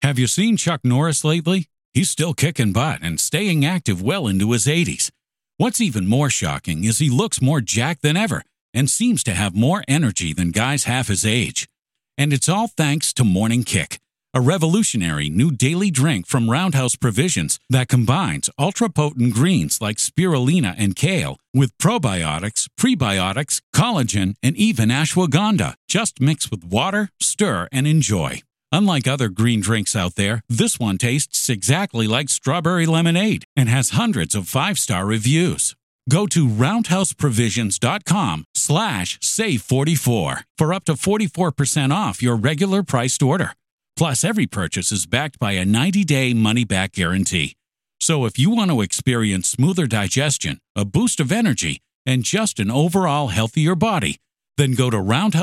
Have you seen Chuck Norris lately? He's still kicking butt and staying active well into his 80s. What's even more shocking is he looks more jacked than ever and seems to have more energy than guys half his age. And it's all thanks to Morning Kick, a revolutionary new daily drink from Roundhouse Provisions that combines ultra-potent greens like spirulina and kale with probiotics, prebiotics, collagen, and even ashwagandha. Just mix with water, stir, and enjoy. Unlike other green drinks out there, this one tastes exactly like strawberry lemonade and has hundreds of 5-star reviews. Go to roundhouseprovisions.com/save44 for up to 44% off your regular priced order. Plus, every purchase is backed by a 90-day money-back guarantee. So if you want to experience smoother digestion, a boost of energy, and just an overall healthier body, then go to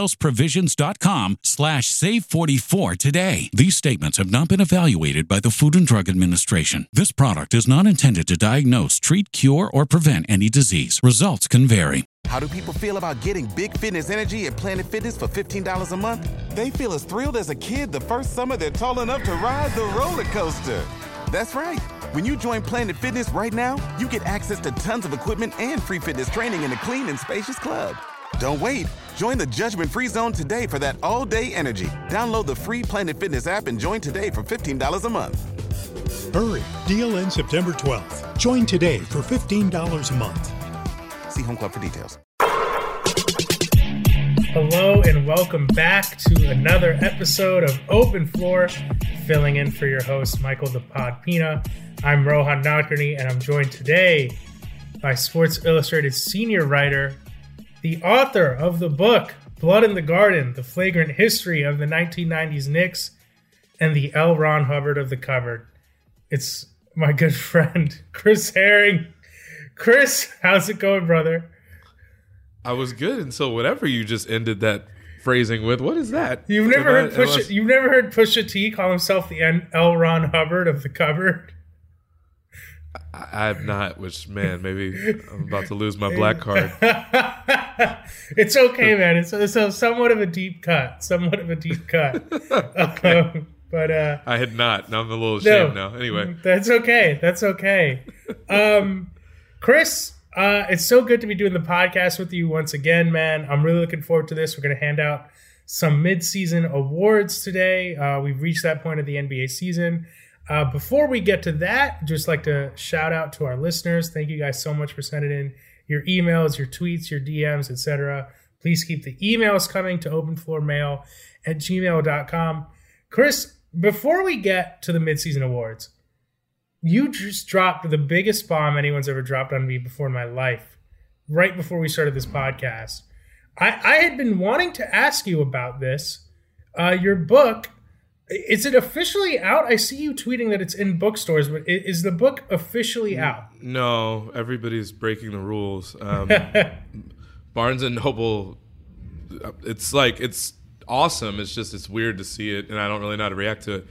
roundhouseprovisions.com/save44 today. These statements have not been evaluated by the Food and Drug Administration. This product is not intended to diagnose, treat, cure, or prevent any disease. Results can vary. How do people feel about getting big fitness energy at Planet Fitness for $15 a month? They feel as thrilled as a kid the first summer they're tall enough to ride the roller coaster. That's right. When you join Planet Fitness right now, you get access to tons of equipment and free fitness training in a clean and spacious club. Don't wait. Join the judgment-free zone today for that all-day energy. Download the free Planet Fitness app and join today for $15 a month. Hurry. Deal ends September 12th. Join today for $15 a month. See Home Club for details. Hello and welcome back to another episode of Open Floor. Filling in for your host, Michael the Pod Pina. I'm Rohan Nadkarni, and I'm joined today by Sports Illustrated senior writer, the author of the book, Blood in the Garden, The Flagrant History of the 1990s Knicks, and the L. Ron Hubbard of the cupboard. It's my good friend, Chris Herring. Chris, how's it going, brother? I was good until whatever you just ended that phrasing with. What is that? You've never heard Pusha T call himself the L. Ron Hubbard of the cupboard? I have not, which, man, maybe I'm about to lose my black card. It's okay, man. It's somewhat of a deep cut. But I had not. Now I'm a little ashamed now. Anyway. That's okay. Chris, it's so good to be doing the podcast with you once again, man. I'm really looking forward to this. We're going to hand out some mid-season awards today. We've reached that point of the NBA season. Before we get to that, I'd just like to shout out to our listeners. Thank you guys so much for sending in your emails, your tweets, your DMs, etc. Please keep the emails coming to openfloormail@gmail.com. Chris, before we get to the midseason awards, you just dropped the biggest bomb anyone's ever dropped on me before in my life, right before we started this podcast. I had been wanting to ask you about this. Your book, is it officially out? I see you tweeting that it's in bookstores, but is the book officially out? No, everybody's breaking the rules. Barnes & Noble, it's awesome. It's weird to see it, and I don't really know how to react to it.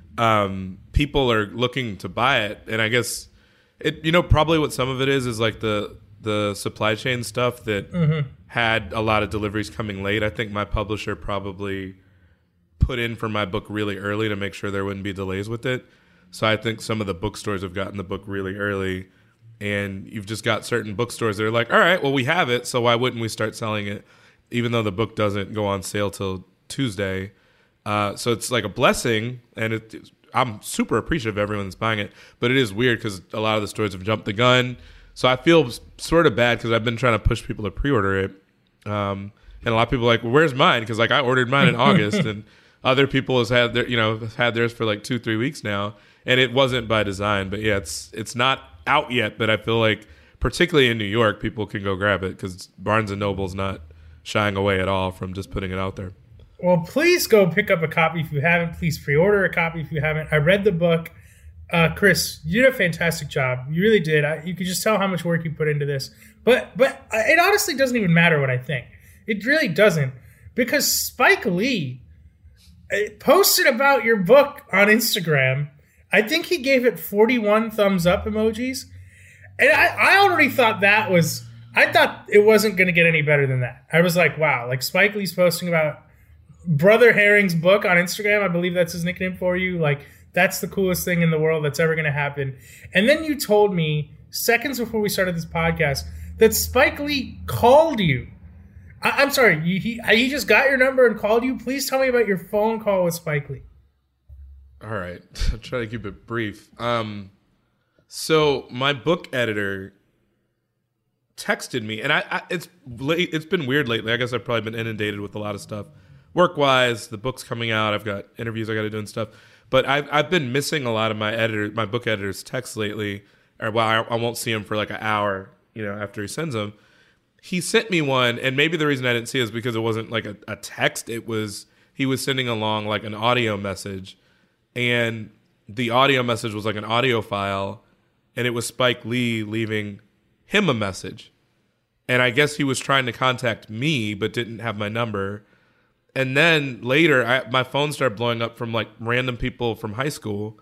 People are looking to buy it, and I guess probably what some of it is like the supply chain stuff that had a lot of deliveries coming late. I think my publisher probably put in for my book really early to make sure there wouldn't be delays with it. So I think some of the bookstores have gotten the book really early, and you've just got certain bookstores that are like, all right, well, we have it, so why wouldn't we start selling it, even though the book doesn't go on sale till Tuesday. So it's like a blessing, and I'm super appreciative of everyone that's buying it, but it is weird because a lot of the stores have jumped the gun. So I feel sort of bad because I've been trying to push people to pre-order it. And a lot of people are like, well, where's mine? Because I ordered mine in August, and other people have had theirs for like 2-3 weeks now, and it wasn't by design. But yeah, it's not out yet, but I feel like particularly in New York, people can go grab it because Barnes & Noble's not shying away at all from just putting it out there. Well, please go pick up a copy if you haven't. Please pre-order a copy if you haven't. I read the book. Chris, you did a fantastic job. You really did. You could just tell how much work you put into this. But it honestly doesn't even matter what I think. It really doesn't. Because Spike Lee posted about your book on Instagram. I think he gave it 41 thumbs up emojis. And I already thought I thought it wasn't going to get any better than that. I was like, wow, like Spike Lee's posting about Brother Herring's book on Instagram. I believe that's his nickname for you. Like, That's the coolest thing in the world that's ever going to happen. And then you told me seconds before we started this podcast that Spike Lee called you. I'm sorry, he just got your number and called you? Please tell me about your phone call with Spike Lee. All right. I'll try to keep it brief. So my book editor texted me, and it's been weird lately. I guess I've probably been inundated with a lot of stuff. Work-wise, the book's coming out. I've got interviews I got to do and stuff. But I've been missing a lot of my book editor's texts lately. Or, well, I won't see him for like an hour, after he sends them. He sent me one, and maybe the reason I didn't see it is because it wasn't like a text. He was sending along like an audio message, and the audio message was like an audio file, and it was Spike Lee leaving him a message. And I guess he was trying to contact me, but didn't have my number. And then later, my phone started blowing up from like random people from high school,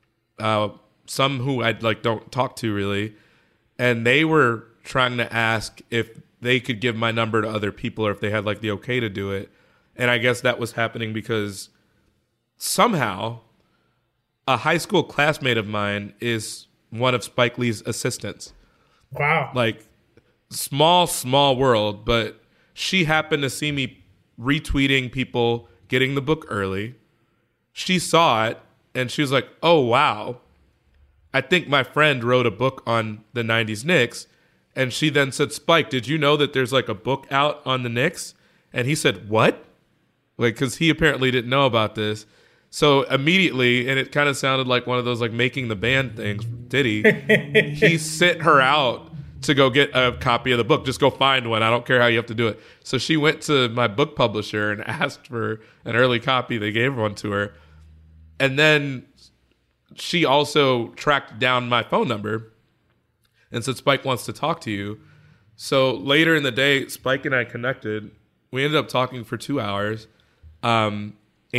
some who I like don't talk to really, and they were trying to ask if they could give my number to other people or if they had like the okay to do it. And I guess that was happening because somehow a high school classmate of mine is one of Spike Lee's assistants. Wow. Like small world, but she happened to see me retweeting people getting the book early. She saw it and she was like, oh, wow. I think my friend wrote a book on the 90s Knicks. And she then said, Spike, did you know that there's like a book out on the Knicks? And he said, what? Like, because he apparently didn't know about this. So immediately, and it kind of sounded like one of those like Making the Band things, did he sent her out to go get a copy of the book. Just go find one. I don't care how you have to do it. So she went to my book publisher and asked for an early copy. They gave one to her. And then she also tracked down my phone number and said, Spike wants to talk to you. So later in the day, Spike and I connected. We ended up talking for 2 hours. And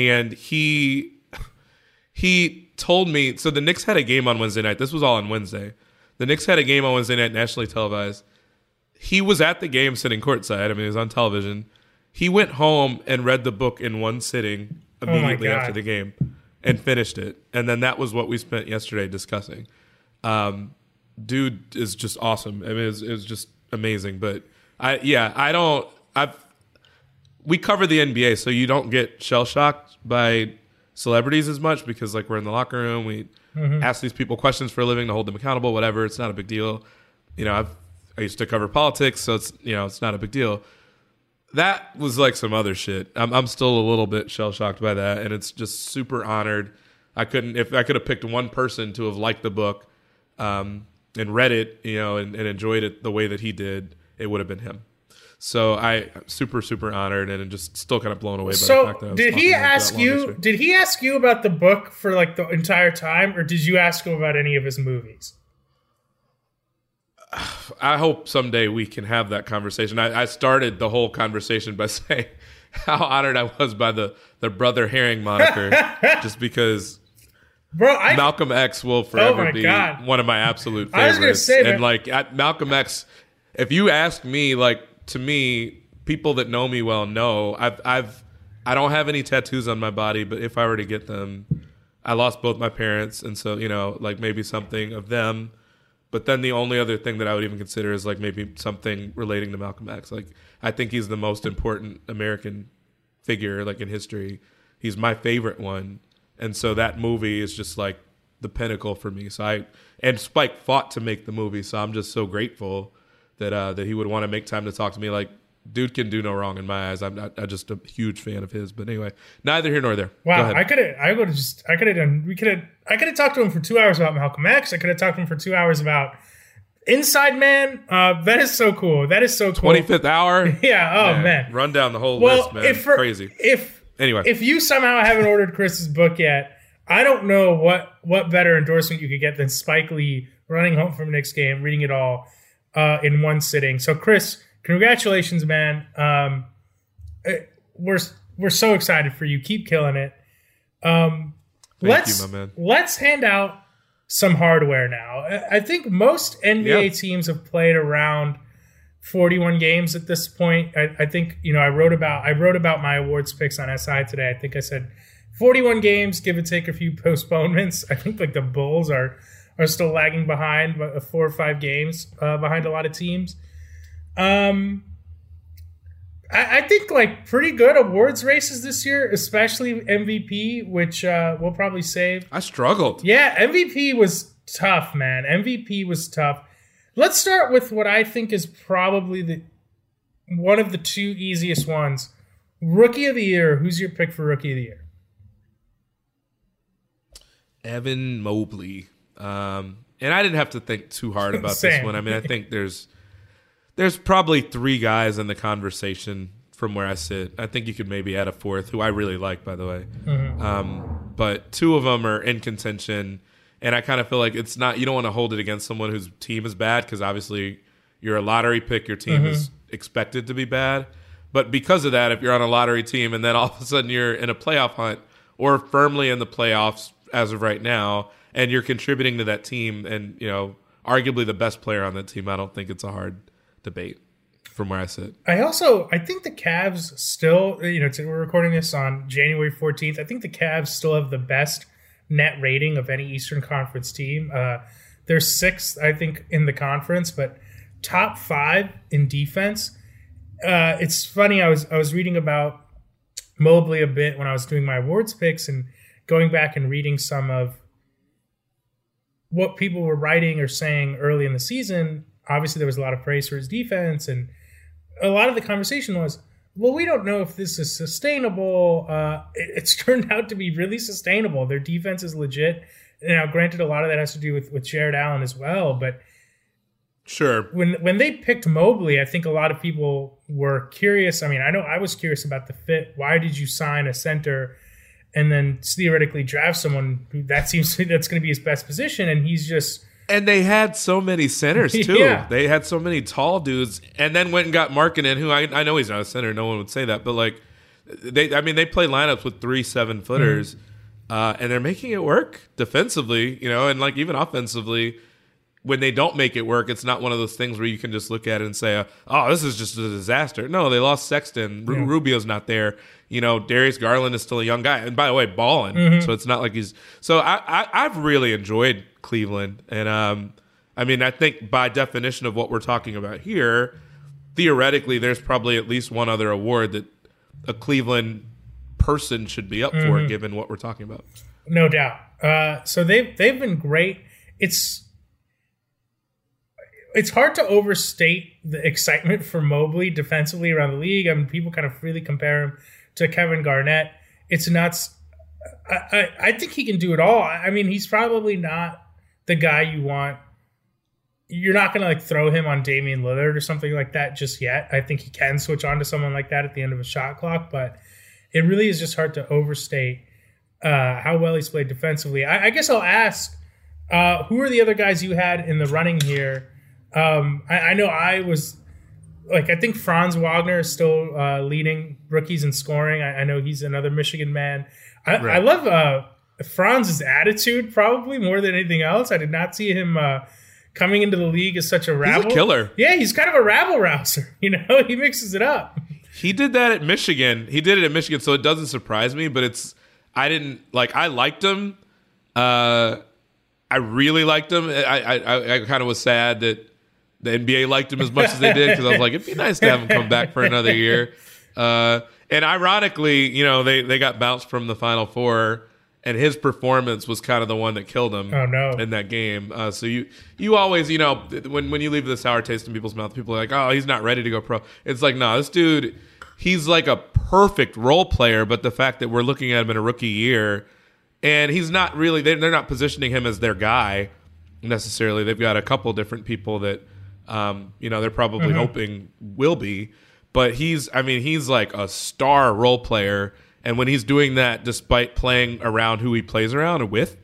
he told me, so the Knicks had a game on Wednesday night. This was all on Wednesday. The Knicks had a game on Wednesday night, nationally televised. He was at the game sitting courtside. I mean, it was on television. He went home and read the book in one sitting immediately after the game and finished it. And then that was what we spent yesterday discussing. Dude is just awesome. I mean, it was just amazing. But we cover the NBA, so you don't get shell shocked by celebrities as much because like we're in the locker room, we ask these people questions for a living to hold them accountable, whatever. It's not a big deal. I used to cover politics, so it's not a big deal. That was like some other shit. I'm still a little bit shell shocked by that, and it's just super honored. If I could have picked one person to have liked the book, and read it, and enjoyed it the way that he did, it would have been him. So I'm super, super honored and just still kind of blown away by the fact that I was did he ask you about the book for like the entire time, or did you ask him about any of his movies? I hope someday we can have that conversation. I started the whole conversation by saying how honored I was by the Brother Herring moniker, just because Malcolm X will forever be one of my absolute favorites. I was going to say, and like at Malcolm X, if you ask me, like to me, people that know me well know I don't have any tattoos on my body, but if I were to get them, I lost both my parents, and so like maybe something of them. But then the only other thing that I would even consider is like maybe something relating to Malcolm X. Like I think he's the most important American figure like in history. He's my favorite one. And so that movie is just like the pinnacle for me. So and Spike fought to make the movie. So I'm just so grateful that he would want to make time to talk to me. Like, dude can do no wrong in my eyes. I'm just a huge fan of his. But anyway, neither here nor there. Wow, I could have talked to him for 2 hours about Malcolm X. I could have talked to him for 2 hours about Inside Man. That is so cool. That is so cool. 25th Hour. Yeah. Oh man. Run down the whole list, man. Crazy. Anyway, if you somehow haven't ordered Chris's book yet, I don't know what better endorsement you could get than Spike Lee running home from a Knicks game, reading it all in one sitting. So, Chris, congratulations, man. We're so excited for you. Keep killing it. Thank you, my man. Let's hand out some hardware now. I think most NBA teams have played around 41 games at this point. I think I wrote about my awards picks on SI today. I think I said 41 games, give or take a few postponements. I think like the Bulls are still lagging behind, 4 or 5 games behind a lot of teams. I think like pretty good awards races this year, especially MVP, which we'll probably save. I struggled. Yeah, MVP was tough, man. MVP was tough. Let's start with what I think is probably one of the 2 easiest ones. Rookie of the Year. Who's your pick for Rookie of the Year? Evan Mobley. And I didn't have to think too hard about this one. I mean, I think there's probably 3 guys in the conversation from where I sit. I think you could maybe add a 4th, who I really like, by the way. Mm-hmm. But 2 of them are in contention, and I kind of feel like it's not. You don't want to hold it against someone whose team is bad, because obviously you're a lottery pick. Your team is expected to be bad. But because of that, if you're on a lottery team and then all of a sudden you're in a playoff hunt or firmly in the playoffs as of right now, and you're contributing to that team and, arguably the best player on that team, I don't think it's a hard debate from where I sit. I think the Cavs still, we're recording this on January 14th. I think the Cavs still have the best net rating of any Eastern Conference team. They're 6th, I think, in the conference, but top 5 in defense. It's funny. I was reading about Mobley a bit when I was doing my awards picks and going back and reading some of what people were writing or saying early in the season. Obviously, there was a lot of praise for his defense, and a lot of the conversation was, well, we don't know if this is sustainable. It's turned out to be really sustainable. Their defense is legit. Now, granted, a lot of that has to do with Jared Allen as well, but sure. When they picked Mobley, I think a lot of people were curious. I mean, I know I was curious about the fit. Why did you sign a center and then theoretically draft someone who that's going to be his best position? And he's just... And they had so many centers, too. Yeah. They had so many tall dudes, and then went and got Markkanen, who I know he's not a center. No one would say that. But, they play lineups with 3 7-footers, and they're making it work defensively, and, even offensively. When they don't make it work, it's not one of those things where you can just look at it and say, oh, this is just a disaster. No, they lost Sexton. Yeah. Rubio's not there. Darius Garland is still a young guy. And by the way, balling. Mm-hmm. So it's not like he's... So I've really enjoyed Cleveland. And, I think by definition of what we're talking about here, theoretically, there's probably at least one other award that a Cleveland person should be up for, given what we're talking about. No doubt. So they've been great. It's hard to overstate the excitement for Mobley defensively around the league. I mean, people kind of really compare him to Kevin Garnett. It's nuts. I think he can do it all. I mean, he's probably not the guy you want. You're not going to throw him on Damian Lillard or something like that just yet. I think he can switch on to someone like that at the end of a shot clock, but it really is just hard to overstate how well he's played defensively. I guess I'll ask, who are the other guys you had in the running here? I know I was I think Franz Wagner is still leading rookies in scoring. I know he's another Michigan man. I love Franz's attitude probably more than anything else. I did not see him coming into the league as such a rabble. He's a killer. Yeah, he's kind of a rabble rouser. He mixes it up. He did that at Michigan. He did it at Michigan, so it doesn't surprise me. But I liked him. I really liked him. I kind of was sad that the NBA liked him as much as they did, because I was like, it'd be nice to have him come back for another year. And ironically, they got bounced from the Final Four, and his performance was kind of the one that killed him in that game. So you always, when you leave the sour taste in people's mouth, people are like, oh, he's not ready to go pro. It's like, no, this dude, he's like a perfect role player, but the fact that we're looking at him in a rookie year, and he's not really, they're not positioning him as their guy necessarily. They've got a couple different people that, they're probably hoping will be, but he's like a star role player. And when he's doing that, despite playing around who he plays around with,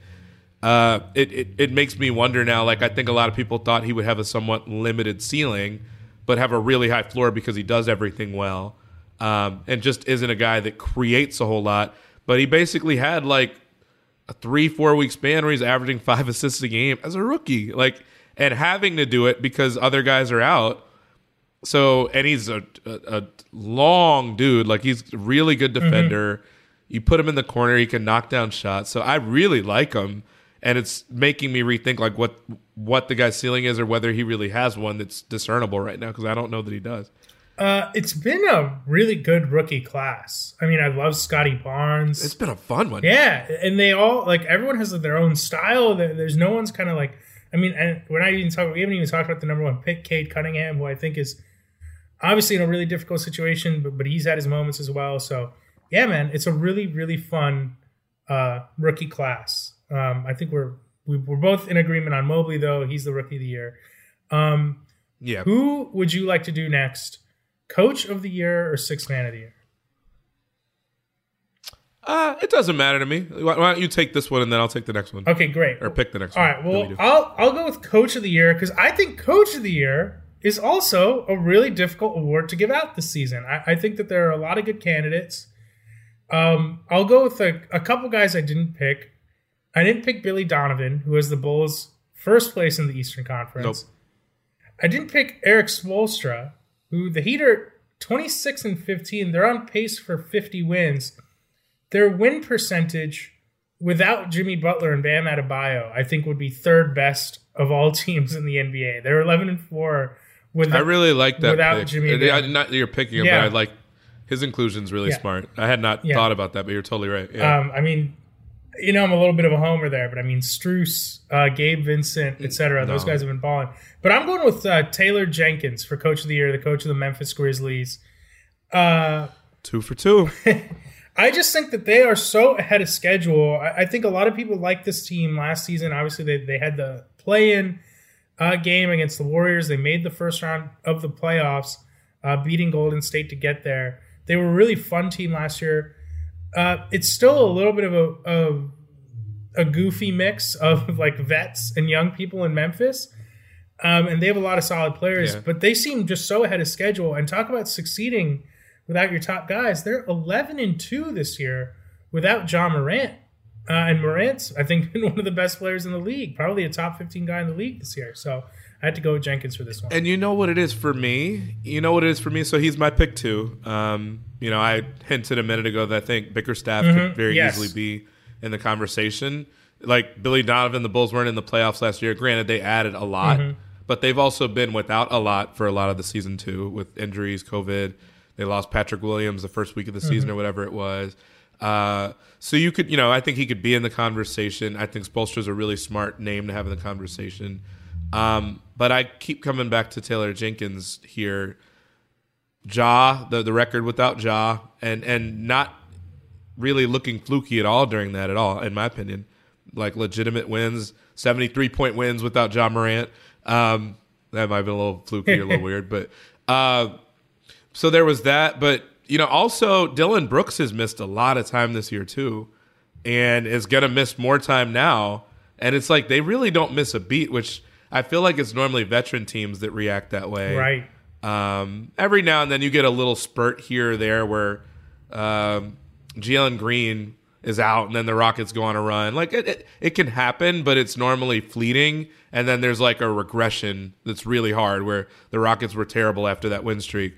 it makes me wonder now. I think a lot of people thought he would have a somewhat limited ceiling, but have a really high floor because he does everything well, and just isn't a guy that creates a whole lot. But he basically had a 3-4 week span where he's averaging 5 assists a game as a rookie, and having to do it because other guys are out. So, and he's a long dude. He's a really good defender. You put him in the corner, he can knock down shots. So I really like him, and it's making me rethink like what the guy's ceiling is, or whether he really has one that's discernible right now, because I don't know that he does. It's been a really good rookie class. I mean, I love Scotty Barnes. It's been a fun one. Yeah, and they all, like, everyone has their own style. There's no one's kind of like, I mean, and we haven't even talked about the number 1 pick, Cade Cunningham, who I think is obviously in a really difficult situation, but he's had his moments as well. So, yeah, man, it's a really, really fun rookie class. I think we're both in agreement on Mobley, though. He's the rookie of the year. Yeah. Who would you like to do next? Coach of the year or sixth man of the year? It doesn't matter to me. Why don't you take this one and then I'll take the next one? Okay, great. Or pick the next one. one. All right, well, I'll go with Coach of the Year because I think Coach of the Year is also a really difficult award to give out this season. I think that there are a lot of good candidates. I'll go with a couple guys I didn't pick. I didn't pick Billy Donovan, who has the Bulls' first place in the Eastern Conference. Nope. I didn't pick Eric Spoelstra, who the Heat are 26-15. They're on pace for 50 wins. Their win percentage without Jimmy Butler and Bam Adebayo, I think, would be third best of all teams in the NBA. They're 11-4 I really like that without pick. Jimmy Bam. Not that you're picking him, but I like his inclusion's really smart. I had not thought about that, but you're totally right. Yeah. I mean, you know, I'm a little bit of a homer there, but I mean, Strus, Gabe Vincent, etc. Those guys have been balling. But I'm going with Taylor Jenkins for Coach of the Year, the coach of the Memphis Grizzlies. 2 for 2. I just think that they are so ahead of schedule. I think a lot of people like this team last season. Obviously, they had the play-in game against the Warriors. They made the first round of the playoffs, beating Golden State to get there. They were a really fun team last year. It's still a little bit of a goofy mix of like vets and young people in Memphis. And they have a lot of solid players, but they seem just so ahead of schedule. And talk about succeeding without your top guys. They're 11-2 this year without Ja Morant. And Morant's, I think, been one of the best players in the league, probably a top 15 guy in the league this year. So I had to go with Jenkins for this one. And you know what it is for me? So he's my pick too. You know, I hinted a minute ago that I think Bickerstaff could very easily be in the conversation. Like Billy Donovan, the Bulls weren't in the playoffs last year. Granted, they added a lot, but they've also been without a lot for a lot of the season too, with injuries, COVID. They lost Patrick Williams the first week of the season or whatever it was. So you could, I think he could be in the conversation. I think Spoelstra's a really smart name to have in the conversation. But I keep coming back to Taylor Jenkins here. The record without Ja, and not really looking fluky at all during that at all, in my opinion. Like legitimate wins, 73-point wins without Ja Morant. That might have been a little fluky or a little weird, but so there was that. But also Dillon Brooks has missed a lot of time this year too, and is gonna miss more time now. And it's like they really don't miss a beat, which I feel like it's normally veteran teams that react that way. Right. Every now and then you get a little spurt here or there where Jalen Green is out and then the Rockets go on a run. Like it can happen, but it's normally fleeting. And then there's like a regression that's really hard where the Rockets were terrible after that win streak.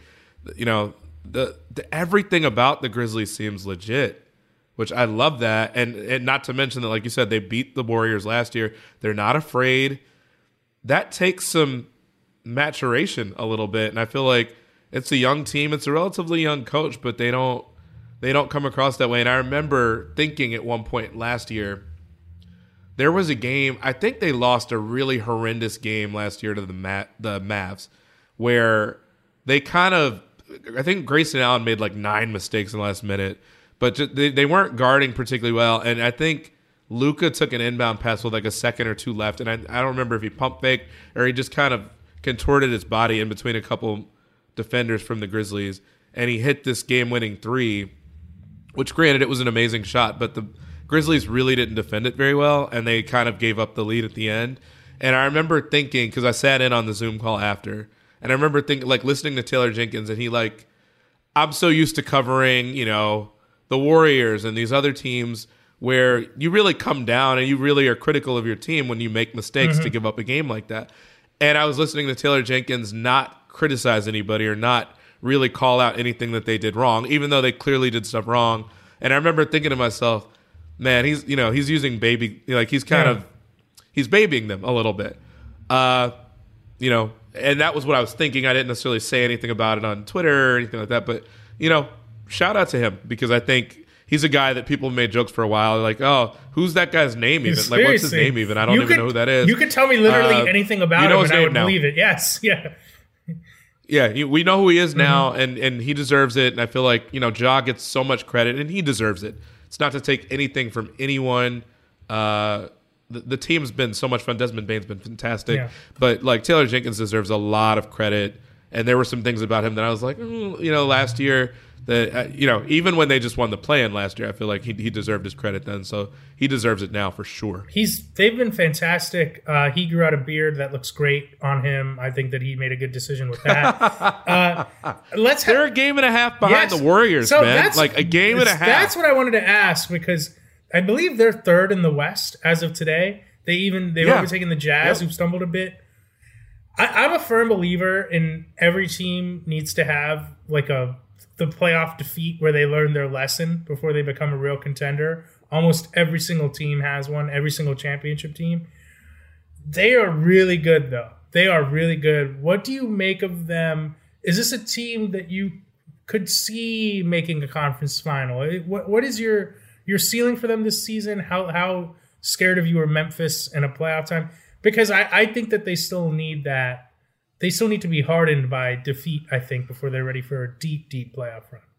The everything about the Grizzlies seems legit, which I love that. And not to mention that, like you said, they beat the Warriors last year. They're not afraid. That takes some maturation a little bit, and I feel like it's a young team. It's a relatively young coach, but they don't come across that way. And I remember thinking at one point last year, there was a game, I think they lost a really horrendous game last year to the Mavs, where they I think Grayson Allen made like 9 mistakes in the last minute, but they weren't guarding particularly well. And I think Luka took an inbound pass with like a second or two left, and I don't remember if he pump faked or he just kind of contorted his body in between a couple defenders from the Grizzlies, and he hit this game-winning 3, which granted it was an amazing shot, but the Grizzlies really didn't defend it very well, and they kind of gave up the lead at the end. And I remember thinking, because I sat in on the Zoom call after, and I remember thinking, like listening to Taylor Jenkins, and he like, I'm so used to covering, the Warriors and these other teams where you really come down and you really are critical of your team when you make mistakes to give up a game like that. And I was listening to Taylor Jenkins not criticize anybody or not really call out anything that they did wrong, even though they clearly did stuff wrong. And I remember thinking to myself, man, he's using baby, like he's babying them a little bit. And that was what I was thinking. I didn't necessarily say anything about it on Twitter or anything like that, but shout out to him, because I think he's a guy that people made jokes for a while. Like, oh, who's that guy's name even? Like, what's his name even? I don't even know who that is. You could tell me literally anything about him and I would believe it. Yes. Yeah. Yeah, we know who he is now, and he deserves it. And I feel like, Ja gets so much credit, and he deserves it. It's not to take anything from anyone. The team's been so much fun. Desmond Bane's been fantastic. Yeah. But, like, Taylor Jenkins deserves a lot of credit. And there were some things about him that I was like, last year that, even when they just won the play-in last year, I feel like he deserved his credit then. So he deserves it now for sure. They've been fantastic. He grew out a beard that looks great on him. I think that he made a good decision with that. They're a game and a half behind the Warriors, man. Like a game and a half. That's what I wanted to ask, because I believe they're third in the West as of today. They've overtaken the Jazz, who've stumbled a bit. I'm a firm believer in every team needs to have like the playoff defeat where they learn their lesson before they become a real contender. Almost every single team has one, every single championship team. They are really good, though. They are really good. What do you make of them? Is this a team that you could see making a conference final? What is your ceiling for them this season? How scared of you are Memphis in a playoff time? Because I think that they still need that. They still need to be hardened by defeat, I think, before they're ready for a deep, deep playoff run.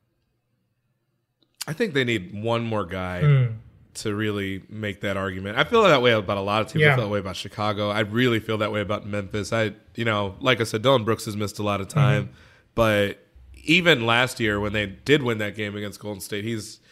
I think they need one more guy to really make that argument. I feel that way about a lot of teams. I feel that way about Chicago. I really feel that way about Memphis. Like I said, Dillon Brooks has missed a lot of time. But even last year when they did win that game against Golden State,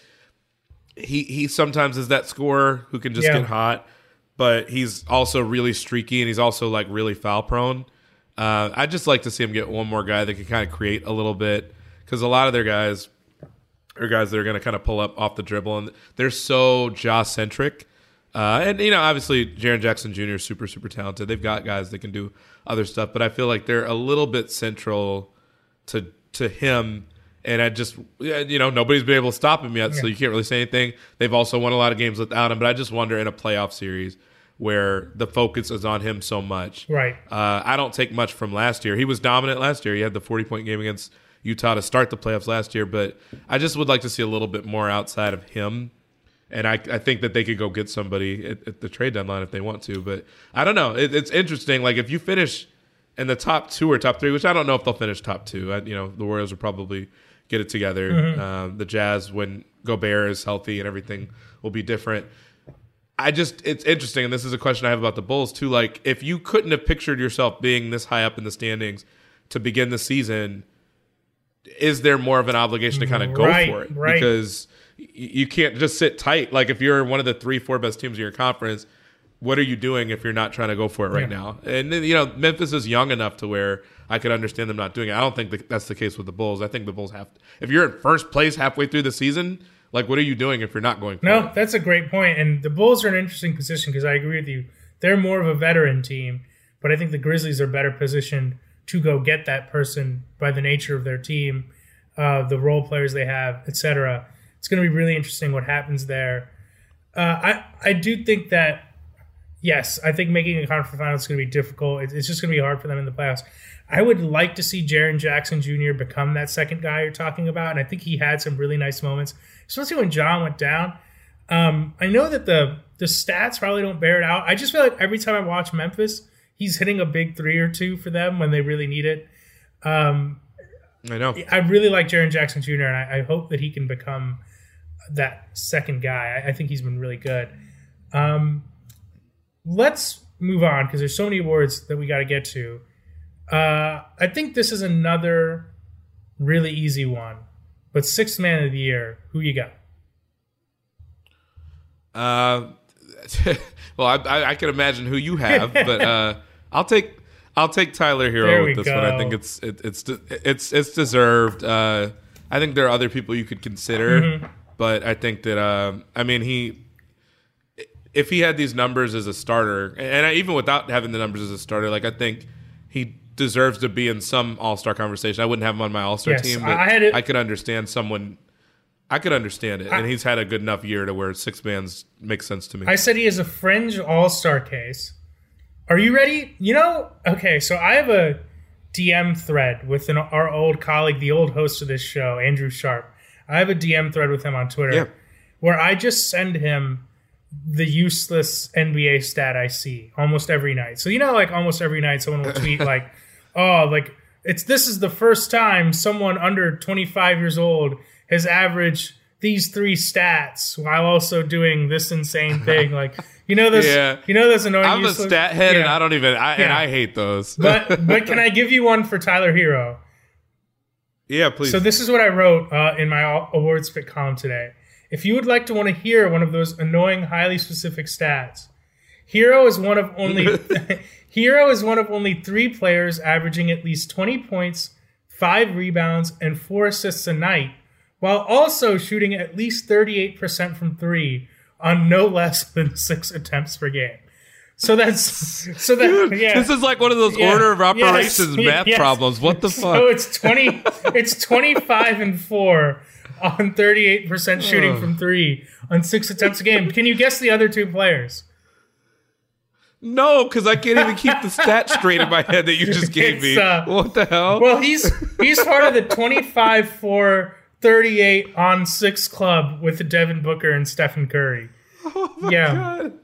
he sometimes is that scorer who can just get hot. But he's also really streaky, and he's also like really foul prone. I'd just like to see him get one more guy that can kind of create a little bit, because a lot of their guys are guys that are going to kind of pull up off the dribble, and they're so Ja-centric. And obviously Jaren Jackson Jr. is super, super talented. They've got guys that can do other stuff, but I feel like they're a little bit central to him. And I just, nobody's been able to stop him yet, so you can't really say anything. They've also won a lot of games without him, but I just wonder in a playoff series where the focus is on him so much. Right. I don't take much from last year. He was dominant last year. He had the 40-point game against Utah to start the playoffs last year, but I just would like to see a little bit more outside of him. And I think that they could go get somebody at the trade deadline if they want to. But I don't know. It's interesting. Like, if you finish in the top 2 or top 3, which I don't know if they'll finish top 2. The Warriors will probably get it together. The Jazz, when Gobert is healthy and everything, will be different. It's interesting, and this is a question I have about the Bulls too. Like, if you couldn't have pictured yourself being this high up in the standings to begin the season, is there more of an obligation to kind of go for it? Right. Because you can't just sit tight. Like, if you're one of the 3-4 best teams in your conference, what are you doing if you're not trying to go for it right now? And Memphis is young enough to where I could understand them not doing it. I don't think that's the case with the Bulls. I think the Bulls if you're in first place halfway through the season, like, what are you doing if you're not going for it? No, that's a great point. And the Bulls are in an interesting position because I agree with you. They're more of a veteran team, but I think the Grizzlies are better positioned to go get that person by the nature of their team, the role players they have, etc. It's going to be really interesting what happens there. I do think that, yes, I think making a conference final is going to be difficult. It's just going to be hard for them in the playoffs. I would like to see Jaren Jackson Jr. become that second guy you're talking about, and I think he had some really nice moments, especially when John went down. I know that the stats probably don't bear it out. I just feel like every time I watch Memphis, he's hitting a big 3 or 2 for them when they really need it. I know. I really like Jaren Jackson Jr., and I hope that he can become that second guy. I think he's been really good. Let's move on because there's so many awards that we got to get to. I think this is another really easy one, but Sixth Man of the Year, who you got? Well, I can imagine who you have, but I'll take Tyler Hero with this one. I think it's deserved. I think there are other people you could consider, but I think that if he had these numbers as a starter, and even without having the numbers as a starter, like, I think he deserves to be in some All-Star conversation. I wouldn't have him on my All-Star team, but I could understand someone I could understand it, and he's had a good enough year to where 6 man's makes sense to me. I said he is a fringe all-star case. Are you ready? Okay, so I have a DM thread with our old colleague, the old host of this show, Andrew Sharp. I have a DM thread with him on Twitter where I just send him the useless NBA stat I see almost every night. So, almost every night someone will tweet this is the first time someone under 25 years old has averaged these 3 stats while also doing this insane thing. Those annoying. I'm a stat head, and I hate those. but can I give you one for Tyler Hero? Yeah, please. So this is what I wrote in my awards pick column today. If you would like to want to hear one of those annoying, highly specific stats, Hero is one of only 3 players averaging at least 20 points, 5 rebounds, and 4 assists a night, while also shooting at least 38% from 3 on no less than 6 attempts per game. This is like one of those order of operations math problems. What the fuck? So it's 25 and 4 on 38% shooting from 3 on 6 attempts a game. Can you guess the other 2 players? No, because I can't even keep the stat straight in my head that you just gave me. What the hell? Well, he's part of the 25-4-38 on 6 club with Devin Booker and Stephen Curry. Oh my God.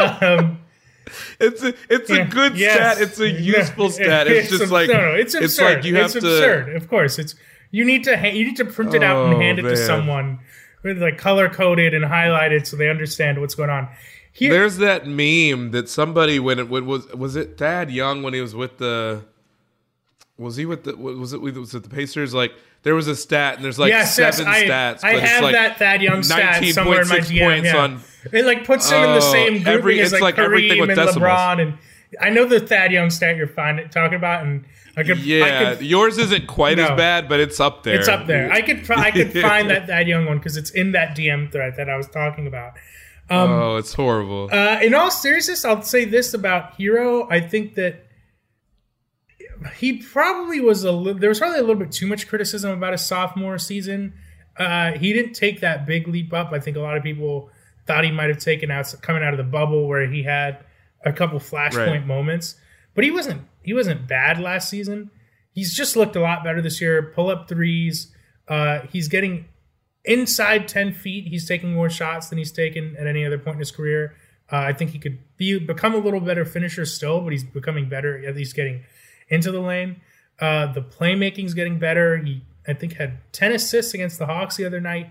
It's a good stat. It's a useful stat. It's just like it's absurd. It's like it's absurd. Of course, you need to print it out and hand it to someone with color coded and highlighted so they understand what's going on. There's that meme that somebody was it Thad Young when he was with the was it the Pacers? Like there was a stat and there's 7 stats. I have that Thad Young stat somewhere in my DM. It puts him in the same grouping as Kareem and LeBron, and I know the Thad Young stat you're talking about, and yours isn't quite as bad, but it's up there. It's up there. I could find that Thad Young one because it's in that DM thread that I was talking about. It's horrible. In all seriousness, I'll say this about Hero. I think that he probably was there was probably a little bit too much criticism about his sophomore season. He didn't take that big leap up. I think a lot of people thought he might have taken out coming out of the bubble where he had a couple flashpoint moments, but he wasn't bad last season. He's just looked a lot better this year. Pull up threes. He's getting inside 10 feet. He's taking more shots than he's taken at any other point in his career. I think he could become a little better finisher still, but he's becoming better at least getting into the lane. The playmaking's getting better. He, I think, had 10 assists against the Hawks the other night.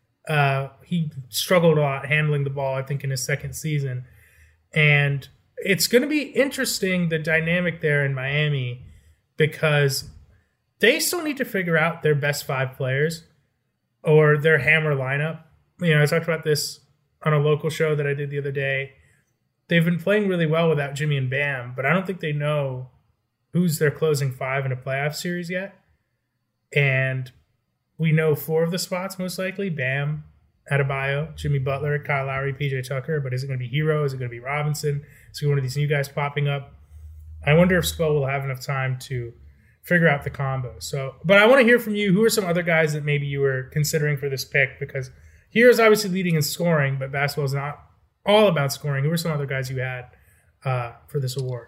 He struggled a lot handling the ball, I think, in his second season. And it's going to be interesting, the dynamic there in Miami, because they still need to figure out their best 5 players or their hammer lineup. I talked about this on a local show that I did the other day. They've been playing really well without Jimmy and Bam, but I don't think they know who's their closing 5 in a playoff series yet. And we know 4 of the spots most likely: Bam, Adebayo, Jimmy Butler, Kyle Lowry, PJ Tucker. But is it going to be Hero? Is it going to be Robinson? Is it one of these new guys popping up? I wonder if Spo will have enough time to figure out the combo. But I want to hear from you. Who are some other guys that maybe you were considering for this pick? Because Hero's obviously leading in scoring, but basketball is not all about scoring. Who are some other guys you had for this award?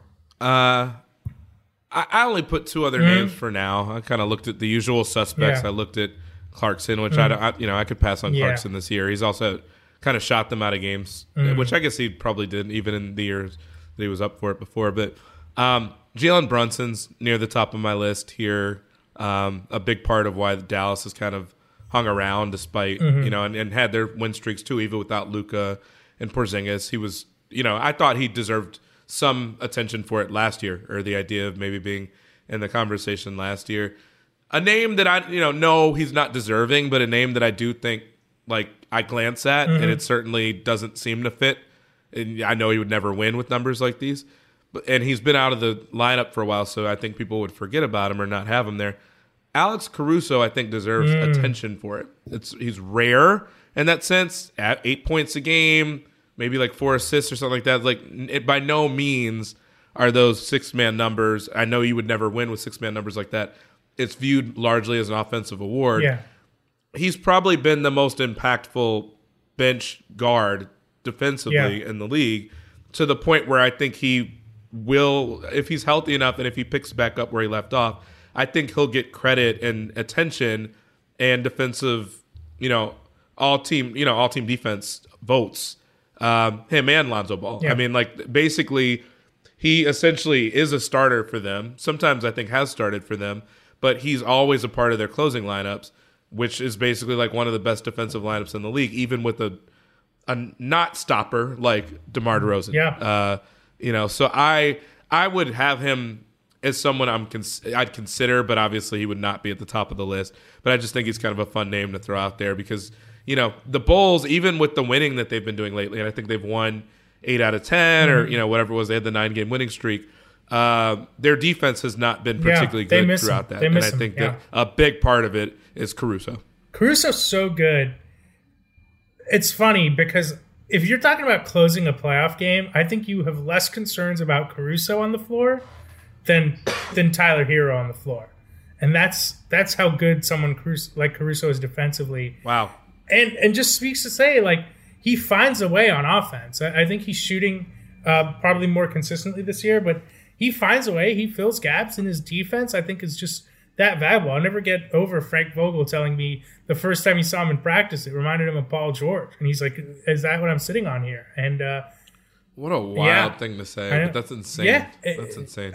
I only put 2 other names for now. I kind of looked at the usual suspects. I looked at Clarkson, which I could pass on Clarkson this year. He's also kind of shot them out of games, which I guess he probably did even in the years that he was up for it before. But Jalen Brunson's near the top of my list here. A big part of why Dallas has kind of hung around despite, and had their win streaks too, even without Luka and Porzingis. He was, I thought he deserved some attention for it last year, or the idea of maybe being in the conversation last year. A name that I, know he's not deserving, but a name that I do think, I glance at, and it certainly doesn't seem to fit. And I know he would never win with numbers like these, and he's been out of the lineup for a while, so I think people would forget about him or not have him there. Alex Caruso, I think, deserves attention for it. He's rare in that sense, at 8 points a game, maybe 4 assists or something like that. It by no means are those 6-man numbers. I know you would never win with 6-man numbers like that. It's viewed largely as an offensive award. Yeah. he's probably been the most impactful bench guard defensively in the league, to the point where I think he will, if he's healthy enough and if he picks back up where he left off, I think he'll get credit and attention and defensive, all team defense votes. Him and Lonzo Ball. Yeah. I mean, like, basically, he essentially is a starter for them. Sometimes I think has started for them, but he's always a part of their closing lineups, which is basically like one of the best defensive lineups in the league, even with a not stopper like DeMar DeRozan. Yeah. So I would have him as someone I'd consider, but obviously he would not be at the top of the list. But I just think he's kind of a fun name to throw out there because, the Bulls, even with the winning that they've been doing lately, and I think they've won 8 out of 10 or, whatever it was, they had the 9-game winning streak. Their defense has not been particularly good throughout that. And I think that a big part of it is Caruso. Caruso's so good. It's funny because if you're talking about closing a playoff game, I think you have less concerns about Caruso on the floor than Tyler Hero on the floor. And that's how good someone like Caruso is defensively. Wow. And just speaks to say, like, he finds a way on offense. I think he's shooting probably more consistently this year, but he finds a way. He fills gaps in his defense. I think is just that valuable. I'll never get over Frank Vogel telling me the first time he saw him in practice, it reminded him of Paul George. And he's like, is that what I'm sitting on here? And what a wild thing to say. But that's insane. Yeah. That's insane.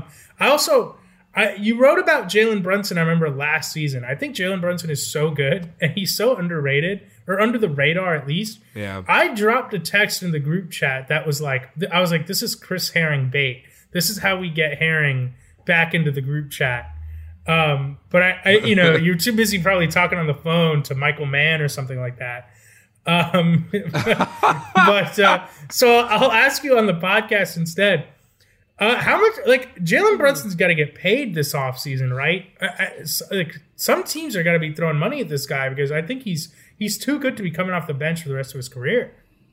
You wrote about Jalen Brunson, I remember, last season. I think Jalen Brunson is so good, and he's so underrated, or under the radar at least. Yeah. I dropped a text in the group chat that was like, I was like, this is Chris Herring bait. This is how we get Herring back into the group chat. But I you're too busy probably talking on the phone to Michael Mann or something like that. So I'll ask you on the podcast instead. How much, like, Jalen Brunson's got to get paid this offseason, right? Some teams are going to be throwing money at this guy because I think he's too good to be coming off the bench for the rest of his career.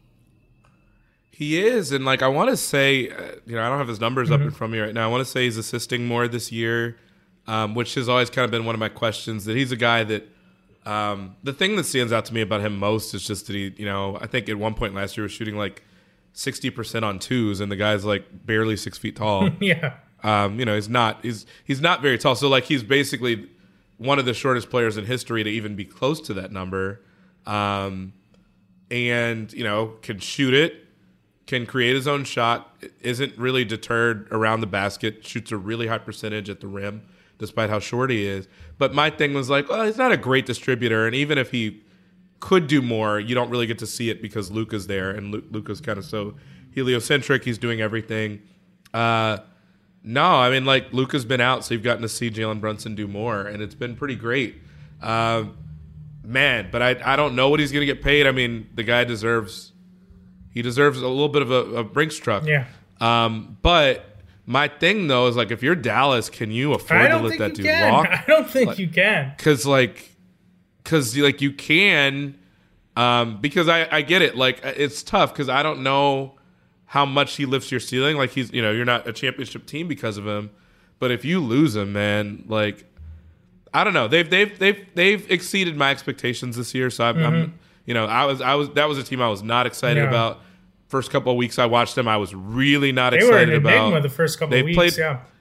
He is, and, like, I want to say, I don't have his numbers up in front of me right now. I want to say he's assisting more this year, which has always kind of been one of my questions, that he's a guy that the thing that stands out to me about him most is just that he, I think at one point last year was shooting, like, 60% on twos, and the guy's like barely 6 feet tall. Yeah. He's not very tall. So, like, he's basically one of the shortest players in history to even be close to that number. And, can shoot it, can create his own shot, isn't really deterred around the basket, shoots a really high percentage at the rim, despite how short he is. But my thing was like, well, he's not a great distributor, and even if he could do more, you don't really get to see it because Luka's there, and Luka's kind of so heliocentric. He's doing everything. No, I mean, like, Luka's been out, so you've gotten to see Jalen Brunson do more, and it's been pretty great. But I don't know what he's going to get paid. I mean, the guy deserves a little bit of a Brinks truck. Yeah. But my thing, though, is, like, if you're Dallas, can you afford to let that dude walk? I don't think you can. Because you can, because I get it. Like, it's tough because I don't know how much he lifts your ceiling. Like, he's, you're not a championship team because of him. But if you lose him, man, like, I don't know. They've exceeded my expectations this year. So I'm that was a team I was not excited about. First couple of weeks I watched them, I was really not excited about. They were an enigma the first couple of weeks.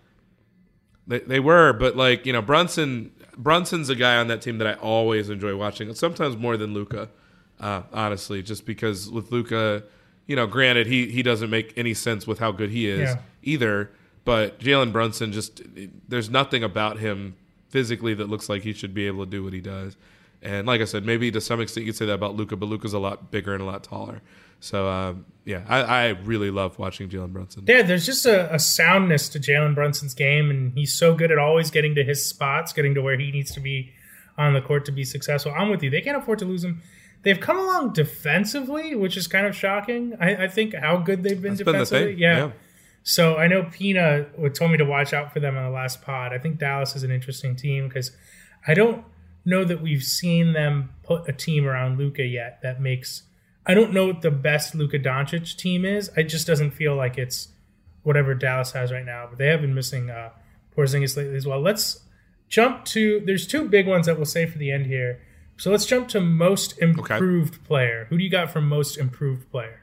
They were, but, like, Brunson's a guy on that team that I always enjoy watching, sometimes more than Luka, honestly, just because with Luka, granted, he doesn't make any sense with how good he is either, but Jalen Brunson, just, there's nothing about him physically that looks like he should be able to do what he does. And like I said, maybe to some extent you could say that about Luka, but Luka's a lot bigger and a lot taller. So, I really love watching Jalen Brunson. Yeah, there's just a soundness to Jalen Brunson's game, and he's so good at always getting to his spots, getting to where he needs to be on the court to be successful. I'm with you. They can't afford to lose him. They've come along defensively, which is kind of shocking. I think how good they've been defensively. Yeah. So I know Pina told me to watch out for them on the last pod. I think Dallas is an interesting team because I don't know that we've seen them put a team around Luka yet that makes – I don't know what the best Luka Doncic team is. It just doesn't feel like it's whatever Dallas has right now. But they have been missing Porzingis lately as well. Let's jump to – there's two big ones that we'll say for the end here. So let's jump to most improved player. Who do you got for most improved player?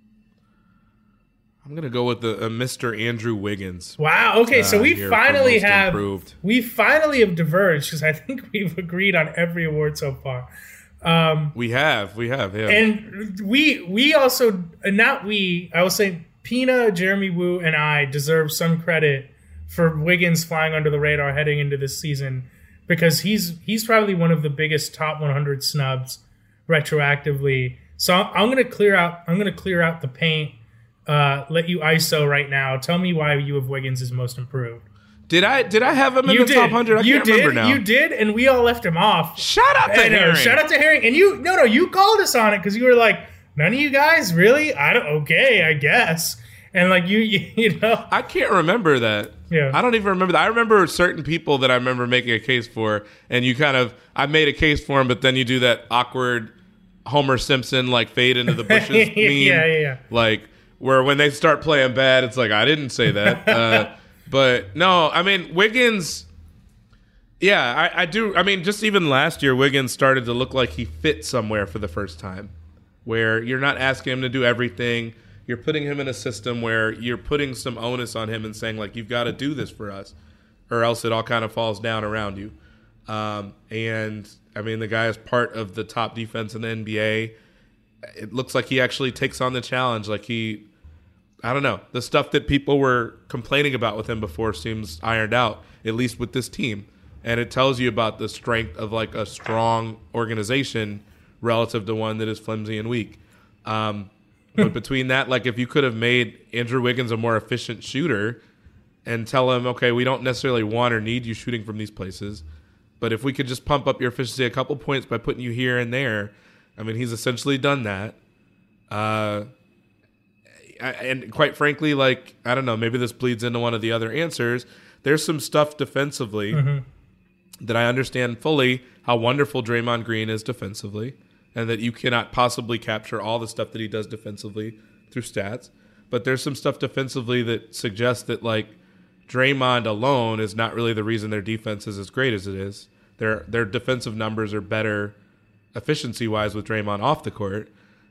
I'm gonna go with the Mr. Andrew Wiggins. Wow. Okay, so we finally have improved. We finally have diverged because I think we've agreed on every award so far. We have, yeah. And we also, not we, I will say Pina, Jeremy Woo, and I deserve some credit for Wiggins flying under the radar heading into this season, because he's probably one of the biggest top 100 snubs retroactively. So I'm going to clear out the paint. Let you ISO right now. Tell me why you have Wiggins as most improved. Did I have him in the top 100? I can't remember now. You did, and we all left him off. Shout out to Herring. Shout out to Herring. And you called us on it because you were like, none of you guys really? Okay, I guess. And like you know, I can't remember that. Yeah, I don't even remember that. I remember certain people that I remember making a case for, and I made a case for him, but then you do that awkward Homer Simpson like fade into the bushes meme. Yeah. Like where when they start playing bad, it's like I didn't say that. But no, I mean Wiggins. Yeah, I do. I mean, just even last year, Wiggins started to look like he fit somewhere for the first time, where you're not asking him to do everything. You're putting him in a system where you're putting some onus on him and saying, like, you've got to do this for us, or else it all kind of falls down around you. And, I mean, the guy is part of the top defense in the NBA. It looks like he actually takes on the challenge. Like I don't know. The stuff that people were complaining about with him before seems ironed out, at least with this team. And it tells you about the strength of, like, a strong organization relative to one that is flimsy and weak. But between that, like if you could have made Andrew Wiggins a more efficient shooter and tell him, okay, we don't necessarily want or need you shooting from these places, but if we could just pump up your efficiency a couple points by putting you here and there, I mean, he's essentially done that. And quite frankly, like, I don't know, maybe this bleeds into one of the other answers. There's some stuff defensively that I understand fully how wonderful Draymond Green is defensively, and that you cannot possibly capture all the stuff that he does defensively through stats. But there's some stuff defensively that suggests that, like, Draymond alone is not really the reason their defense is as great as it is. Their defensive numbers are better efficiency-wise with Draymond off the court.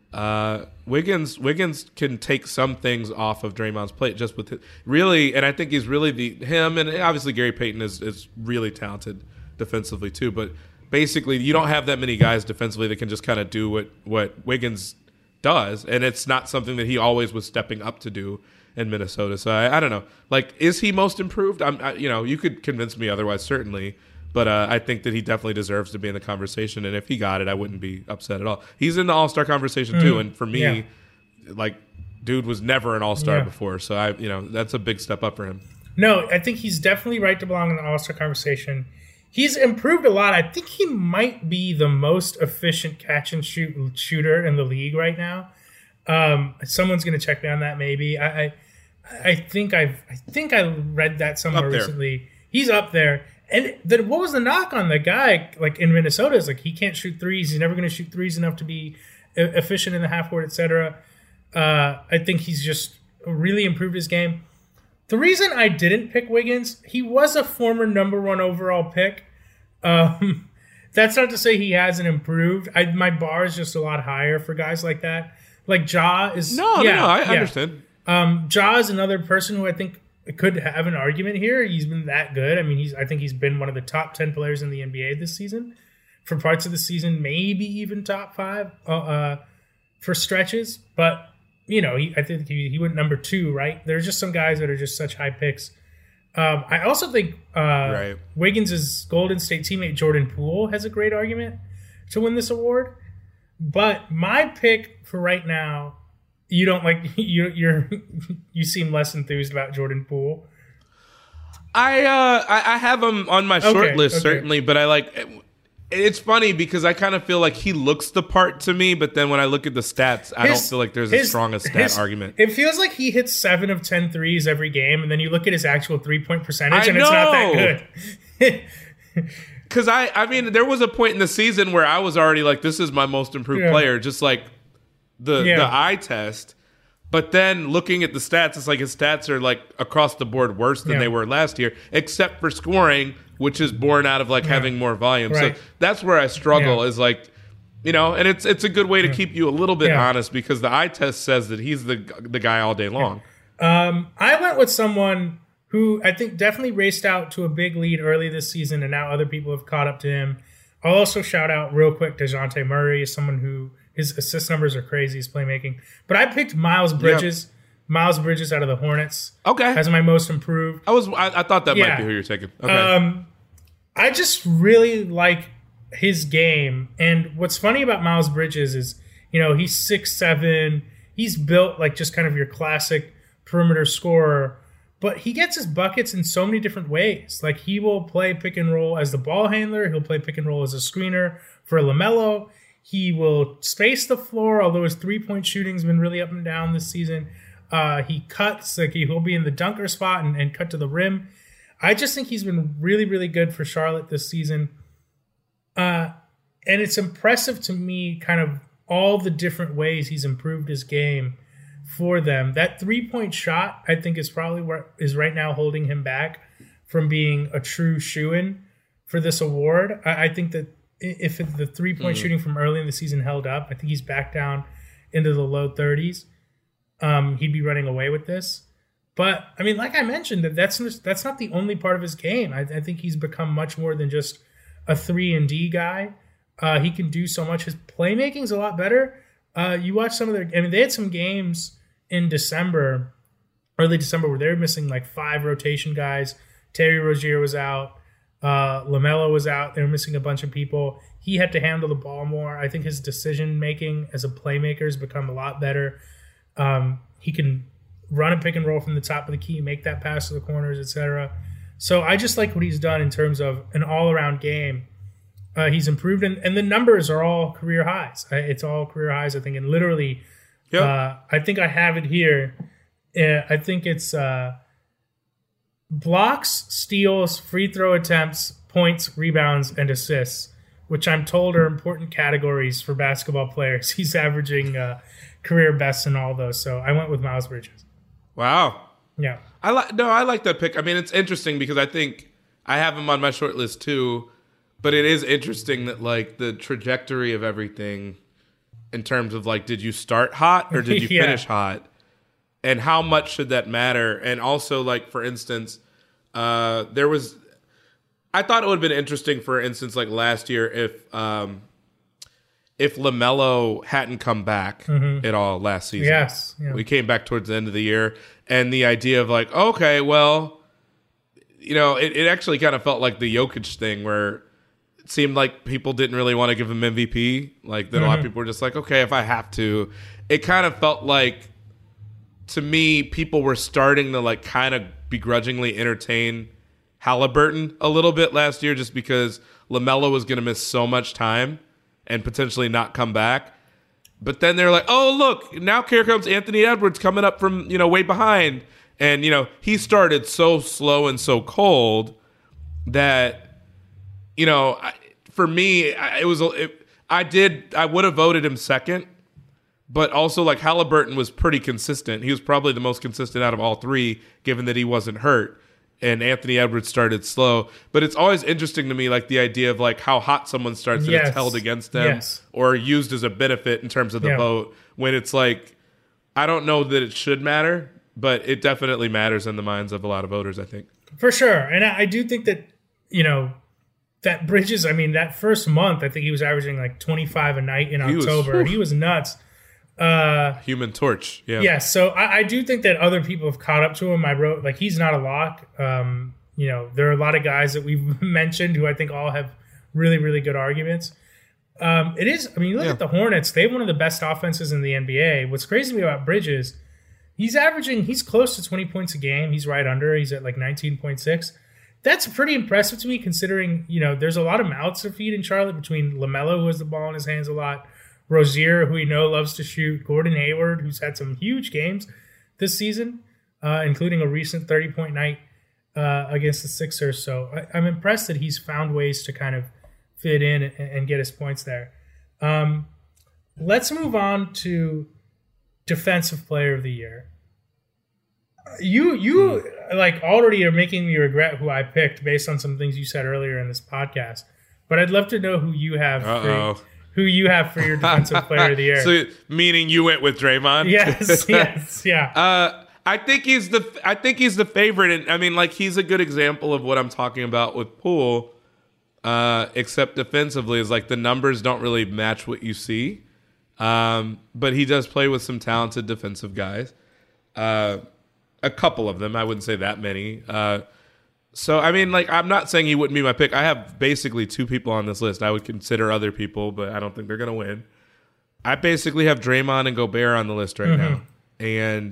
Wiggins can take some things off of Draymond's plate just with his, really, and I think he's really him, and obviously Gary Payton is really talented defensively too, but basically, you don't have that many guys defensively that can just kind of do what Wiggins does, and it's not something that he always was stepping up to do in Minnesota. So I don't know. Like, is he most improved? You could convince me otherwise, certainly, but I think that he definitely deserves to be in the conversation. And if he got it, I wouldn't be upset at all. He's in the All-Star conversation too, and for me, like, dude was never an All-Star before, so that's a big step up for him. No, I think he's definitely right to belong in the All-Star conversation. He's improved a lot. I think he might be the most efficient catch and shoot shooter in the league right now. Someone's going to check me on that. Maybe I think I read that somewhere recently. He's up there. And then what was the knock on the guy? Like in Minnesota, is like he can't shoot threes. He's never going to shoot threes enough to be efficient in the half court, etc. I think he's just really improved his game. The reason I didn't pick Wiggins, he was a former number 1 overall pick. That's not to say he hasn't improved. My bar is just a lot higher for guys like that. Like Ja is... I understand. Ja is another person who I think could have an argument here. He's been that good. I mean, I think he's been one of the top 10 players in the NBA this season. For parts of the season, maybe even top 5 for stretches. But... I think he went number 2, right? There's just some guys that are just such high picks. I also think Wiggins' Golden State teammate Jordan Poole has a great argument to win this award. But my pick for right now, you don't like you seem less enthused about Jordan Poole. I have him on my short list certainly, but I like. It's funny because I kind of feel like he looks the part to me, but then when I look at the stats, I don't feel like there's a strong stat argument. It feels like he hits 7 of 10 threes every game, and then you look at his actual 3-point percentage, and it's not that good. Because I mean, there was a point in the season where I was already like, this is my most improved player, just like the eye test. But then looking at the stats, it's like his stats are like across the board worse than they were last year, except for scoring, which is born out of like having more volume. Right. So that's where I struggle is like, you know, and it's a good way to keep you a little bit honest because the eye test says that he's the guy all day long. I went with someone who I think definitely raced out to a big lead early this season, and now other people have caught up to him. I'll also shout out real quick DeJounte Murray is someone who his assist numbers are crazy, his playmaking. But I picked Miles Bridges. Yep. Miles Bridges out of the Hornets. Okay. As my most improved. I thought that might be who you're taking. Okay. I just really like his game. And what's funny about Miles Bridges is, you know, he's 6'7". He's built like just kind of your classic perimeter scorer. But he gets his buckets in so many different ways. Like he will play pick and roll as the ball handler. He'll play pick and roll as a screener for LaMelo. He will space the floor, although his three-point shooting's been really up and down this season. He cuts, like he'll be in the dunker spot and cut to the rim. I just think he's been really, really good for Charlotte this season. And it's impressive to me kind of all the different ways he's improved his game for them. That three-point shot, I think, is probably what is right now holding him back from being a true shoo-in for this award. I think that if the three-point shooting from early in the season held up, I think he's back down into the low 30s. He'd be running away with this. But, I mean, like I mentioned, that's not the only part of his game. I think he's become much more than just a 3-and-D guy. He can do so much. His playmaking's a lot better. You watch some of their – I mean, they had some games in early December, where they were missing like 5 rotation guys. Terry Rozier was out. LaMelo was out. They were missing a bunch of people. He had to handle the ball more. I think his decision-making as a playmaker has become a lot better. He can run a pick and roll from the top of the key, make that pass to the corners, etc. So I just like what he's done in terms of an all-around game. He's improved, and the numbers are all career highs. It's all career highs, I think, and literally, I think I have it here. I think it's blocks, steals, free throw attempts, points, rebounds, and assists, which I'm told are important categories for basketball players. He's averaging career best in all those. So I went with Miles Bridges. Wow. Yeah. I like that pick. I mean, it's interesting because I think I have him on my short list too, but it is interesting that like the trajectory of everything in terms of like, did you start hot or did you finish hot? And how much should that matter? And also, like, for instance, I thought it would have been interesting, for instance, like last year, if LaMelo hadn't come back at all last season. Yes. Yeah. We came back towards the end of the year. And the idea of like, okay, well, you know, it actually kind of felt like the Jokic thing where it seemed like people didn't really want to give him MVP. Like, that a lot of people were just like, okay, if I have to. It kind of felt like, to me, people were starting to like kind of begrudgingly entertain Halliburton a little bit last year just because LaMelo was going to miss so much time and potentially not come back. But then they're like, oh, look, now here comes Anthony Edwards coming up from, you know, way behind. And, you know, he started so slow and so cold that, you know, for me, I would have voted him second. But also, like, Halliburton was pretty consistent. He was probably the most consistent out of all three, given that he wasn't hurt. And Anthony Edwards started slow. But it's always interesting to me, like, the idea of, like, how hot someone starts and it's held against them or used as a benefit in terms of the vote. When it's like, I don't know that it should matter, but it definitely matters in the minds of a lot of voters, I think. For sure. And I do think that, you know, that Bridges, I mean, that first month, I think he was averaging, like, 25 a night in October. He was nuts. Human Torch, yeah. So I do think that other people have caught up to him. I wrote like he's not a lock. You know, there are a lot of guys that we've mentioned who I think all have really, really good arguments. It is. I mean, you look at the Hornets; they have one of the best offenses in the NBA. What's crazy to me about Bridges, he's close to 20 points a game. He's right under. He's at like 19.6. That's pretty impressive to me, considering you know there's a lot of mouths to feed in Charlotte between LaMelo, who has the ball in his hands a lot. Rozier, who we know loves to shoot, Gordon Hayward, who's had some huge games this season, including a recent 30-point night against the Sixers. So I'm impressed that he's found ways to kind of fit in and get his points there. Let's move on to Defensive Player of the Year. You like already are making me regret who I picked based on some things you said earlier in this podcast. But I'd love to know who you have for your Defensive Player of the Year. So, meaning you went with Draymond? Yes, yeah. I think he's the favorite, and I mean, like, he's a good example of what I'm talking about with Poole. Except defensively, is like the numbers don't really match what you see. But he does play with some talented defensive guys. A couple of them, I wouldn't say that many. So, I mean, like, I'm not saying he wouldn't be my pick. I have basically two people on this list. I would consider other people, but I don't think they're going to win. I basically have Draymond and Gobert on the list right now. And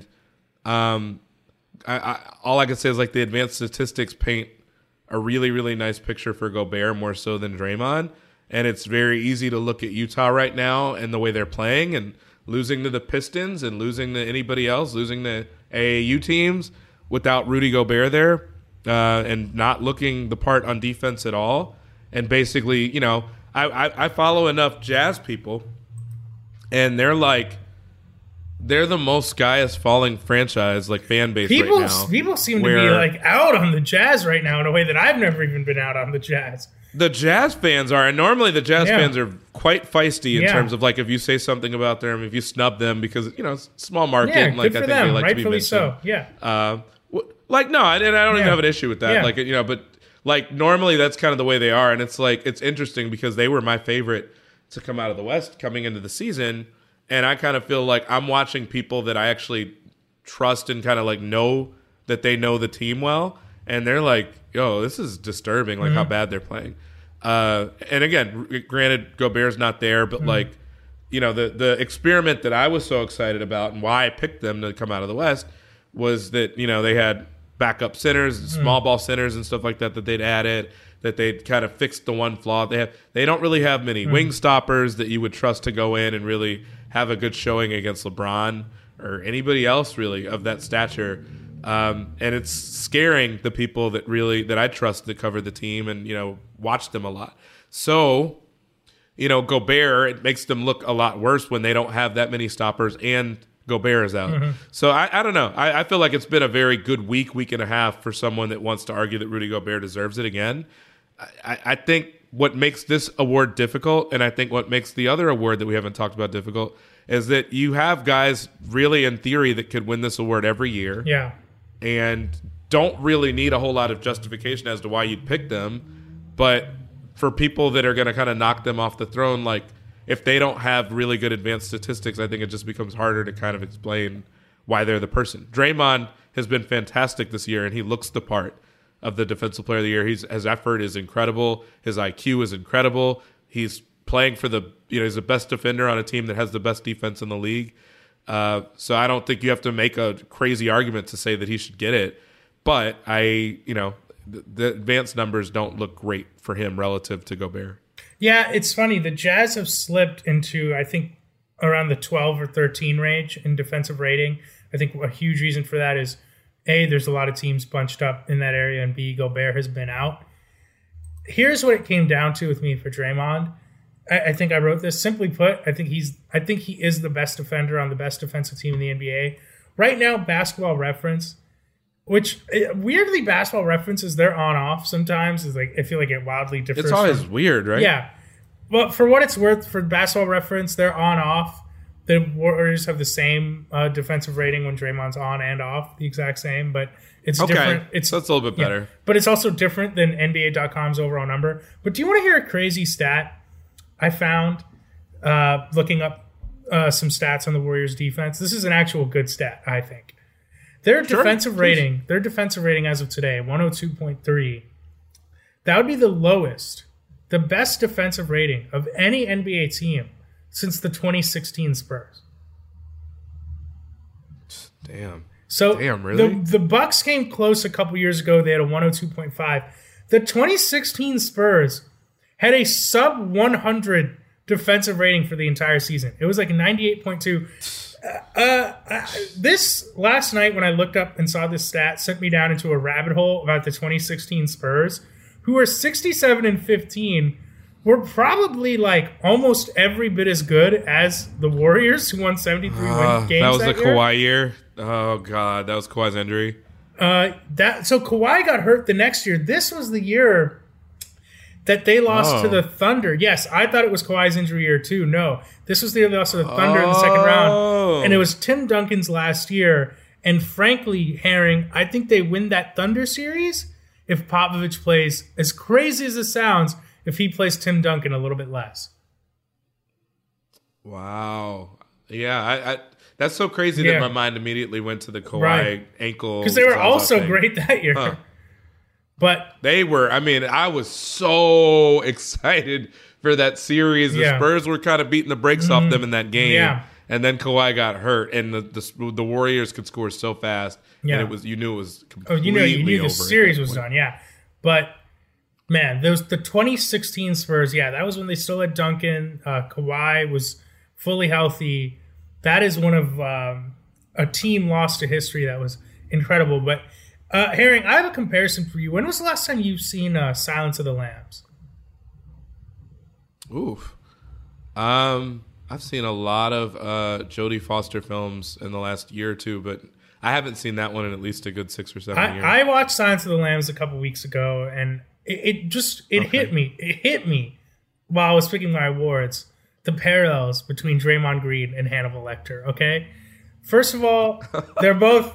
all I can say is, like, the advanced statistics paint a really, really nice picture for Gobert more so than Draymond. And it's very easy to look at Utah right now and the way they're playing and losing to the Pistons and losing to anybody else, losing to AAU teams without Rudy Gobert there and not looking the part on defense at all. And basically, you know, I follow enough Jazz people, and they're the most sky is falling franchise, like, fan base right now. People seem to be like out on the Jazz right now in a way that I've never even been out on the Jazz. The Jazz fans are, and normally the Jazz fans are quite feisty in terms of, like, if you say something about them, if you snub them, because, you know, small market, and, like, I think they like rightfully to be mentioned. So, yeah. Like, no, and I don't even have an issue with that. Yeah. Like, you know, but, like, normally that's kind of the way they are, and it's, like, it's interesting because they were my favorite to come out of the West coming into the season, and I kind of feel like I'm watching people that I actually trust and kind of, like, know that they know the team well, and they're like, yo, this is disturbing, like, how bad they're playing. And again, granted, Gobert's not there, but like, you know, the experiment that I was so excited about and why I picked them to come out of the West was that, you know, they had backup centers, small ball centers and stuff like that they'd added, that they'd kind of fixed the one flaw. They don't really have many wing stoppers that you would trust to go in and really have a good showing against LeBron or anybody else really of that stature. And it's scaring the people that I trust to cover the team and, you know, watch them a lot. So, you know, Gobert, it makes them look a lot worse when they don't have that many stoppers and Gobert is out. So I don't know. I feel like it's been a very good week and a half for someone that wants to argue that Rudy Gobert deserves it again. I think what makes this award difficult, and I think what makes the other award that we haven't talked about difficult, is that you have guys really in theory that could win this award every year. Yeah. And don't really need a whole lot of justification as to why you'd pick them. But for people that are going to kind of knock them off the throne, like, if they don't have really good advanced statistics, I think it just becomes harder to kind of explain why they're the person. Draymond has been fantastic this year, and he looks the part of the Defensive Player of the Year. His effort is incredible. His IQ is incredible. He's playing for he's the best defender on a team that has the best defense in the league. So I don't think you have to make a crazy argument to say that he should get it. But the advanced numbers don't look great for him relative to Gobert. Yeah, it's funny. The Jazz have slipped into, I think, around the 12 or 13 range in defensive rating. I think a huge reason for that is, A, there's a lot of teams bunched up in that area, and B, Gobert has been out. Here's what it came down to with me for Draymond. I think I wrote this. Simply put, I think he is the best defender on the best defensive team in the NBA. Right now, Basketball Reference, which weirdly Basketball Reference is their on-off sometimes, is like, I feel like it wildly differs. It's always weird, right? Yeah. But for what it's worth, for Basketball Reference, they're on-off. The Warriors have the same defensive rating when Draymond's on and off, the exact same, but it's different. So that's a little bit better. Yeah, but it's also different than NBA.com's overall number. But do you want to hear a crazy stat I found looking up some stats on the Warriors defense? This is an actual good stat, I think. Their defensive rating as of today, 102.3, that would be the lowest, the best defensive rating of any NBA team since the 2016 Spurs. Damn. So really? The Bucks came close a couple years ago. They had a 102.5. The 2016 Spurs had a sub 100 defensive rating for the entire season. It was like 98.2. This last night when I looked up and saw this stat sent me down into a rabbit hole about the 2016 Spurs, who were 67-15 were probably like almost every bit as good as the Warriors, who won 73 games. That was the year. Kawhi year. Oh God, that was Kawhi's injury. So Kawhi got hurt the next year. This was the year that they lost to the Thunder. Yes, I thought it was Kawhi's injury year too. No, this was the year they lost to the Thunder in the second round, and it was Tim Duncan's last year. And frankly, Herring, I think they win that Thunder series if Popovich plays, as crazy as it sounds, if he plays Tim Duncan a little bit less. Wow. Yeah, I that's so crazy that my mind immediately went to the Kawhi ankle. Because they were also great that year. Huh. But they were, I mean, I was so excited for that series. The Spurs were kind of beating the brakes off them in that game. Yeah. And then Kawhi got hurt, and the Warriors could score so fast. Yeah. And it was, you knew it was completely over. You knew the series was done, yeah. But, man, the 2016 Spurs, that was when they still had Duncan. Kawhi was fully healthy. That is one of a team lost to history that was incredible. But, Herring, I have a comparison for you. When was the last time you've seen Silence of the Lambs? Oof. I've seen a lot of Jodie Foster films in the last year or two, but I haven't seen that one in at least a good 6 or 7 years. I watched Silence of the Lambs a couple weeks ago, and it hit me. It hit me while I was picking my awards. The parallels between Draymond Green and Hannibal Lecter. Okay, first of all, they're both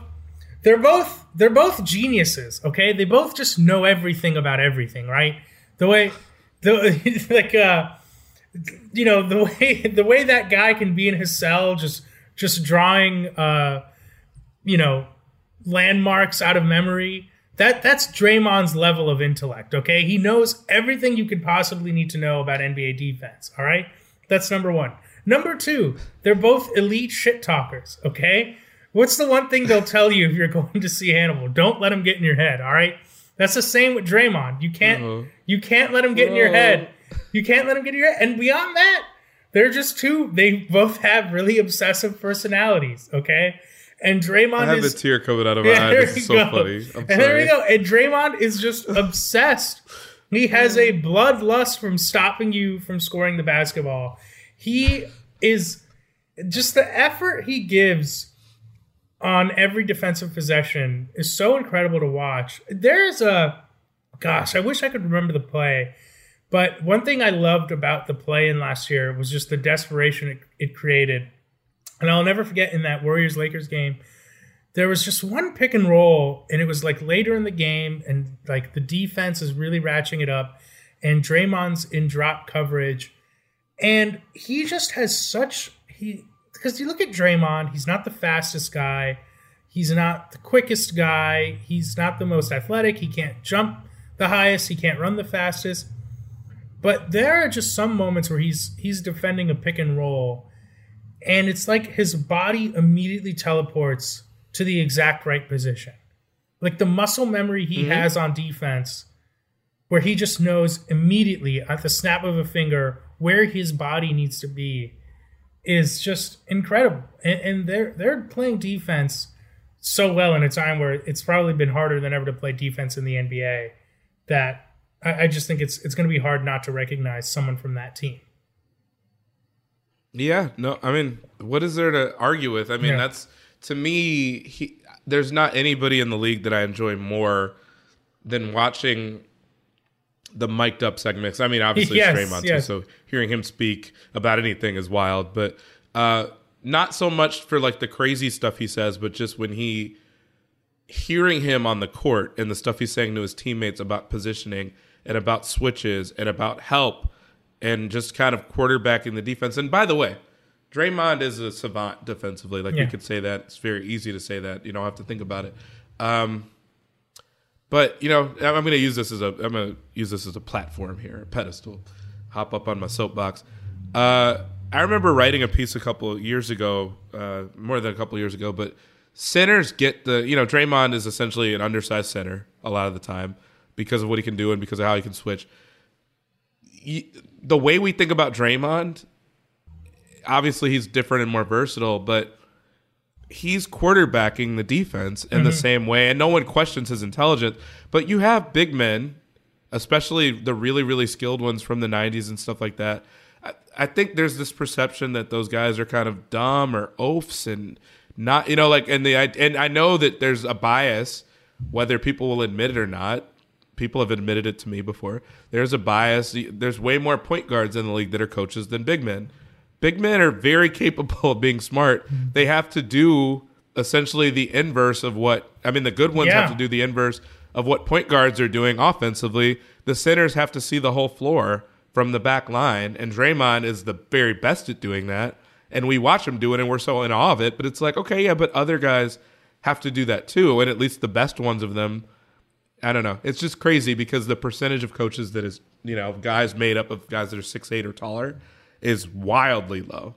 geniuses. Okay, they both just know everything about everything. Right? The way that guy can be in his cell just drawing landmarks out of memory. That's Draymond's level of intellect. Okay, he knows everything you could possibly need to know about NBA defense. All right. That's number one. Number two, they're both elite shit talkers, okay? What's the one thing they'll tell you if you're going to see Hannibal? Don't let him get in your head, all right? That's the same with Draymond. You can't let him get in your head. You can't let him get in your head. And beyond that, they're just they both have really obsessive personalities, okay? And Draymond I have a tear coming out of my eye. This is so funny. There we go. And Draymond is just obsessed. He has a bloodlust from stopping you from scoring the basketball. He is just the effort he gives on every defensive possession is so incredible to watch. I wish I could remember the play, but one thing I loved about the play in last year was just the desperation it created. And I'll never forget in that Warriors-Lakers game, there was just one pick and roll, and it was like later in the game, and like the defense is really ratcheting it up, and Draymond's in drop coverage, and he just has because you look at Draymond, he's not the fastest guy, he's not the quickest guy, he's not the most athletic, he can't jump the highest, he can't run the fastest, but there are just some moments where he's defending a pick and roll, and it's like his body immediately teleports to the exact right position. Like the muscle memory he has on defense, where he just knows immediately at the snap of a finger where his body needs to be, is just incredible. And they're playing defense so well in a time where it's probably been harder than ever to play defense in the NBA, that I just think it's going to be hard not to recognize someone from that team. Yeah, no, I mean, what is there to argue with? I mean, that's, to me, there's not anybody in the league that I enjoy more than watching the mic'd up segments. I mean, obviously it's Draymond too, so hearing him speak about anything is wild, but not so much for like the crazy stuff he says, but just hearing him on the court and the stuff he's saying to his teammates about positioning and about switches and about help and just kind of quarterbacking the defense. And by the way, Draymond is a savant defensively. Like, you could say that. It's very easy to say that. You don't have to think about it. But, I'm going to use this as a platform here, a pedestal. Hop up on my soapbox. I remember writing a piece a couple of years ago, more than a couple of years ago, but centers get Draymond is essentially an undersized center a lot of the time because of what he can do and because of how he can switch. The way we think about Draymond, obviously he's different and more versatile, but he's quarterbacking the defense in the same way, and no one questions his intelligence. But you have big men, especially the really, really skilled ones from the 90s and stuff like that. I think there's this perception that those guys are kind of dumb or oafs and not, you know, like, and I know that there's a bias, whether people will admit it or not. People have admitted it to me before. There's a bias. There's way more point guards in the league that are coaches than big men. Big men are very capable of being smart. They have to do essentially the inverse of the good ones have to do the inverse of what point guards are doing offensively. The centers have to see the whole floor from the back line, and Draymond is the very best at doing that. And we watch him do it, and we're so in awe of it. But it's like, okay, yeah, but other guys have to do that too, and at least the best ones of them. I don't know. It's just crazy because the percentage of coaches that is, you know, guys made up of guys that are 6'8" or taller is wildly low.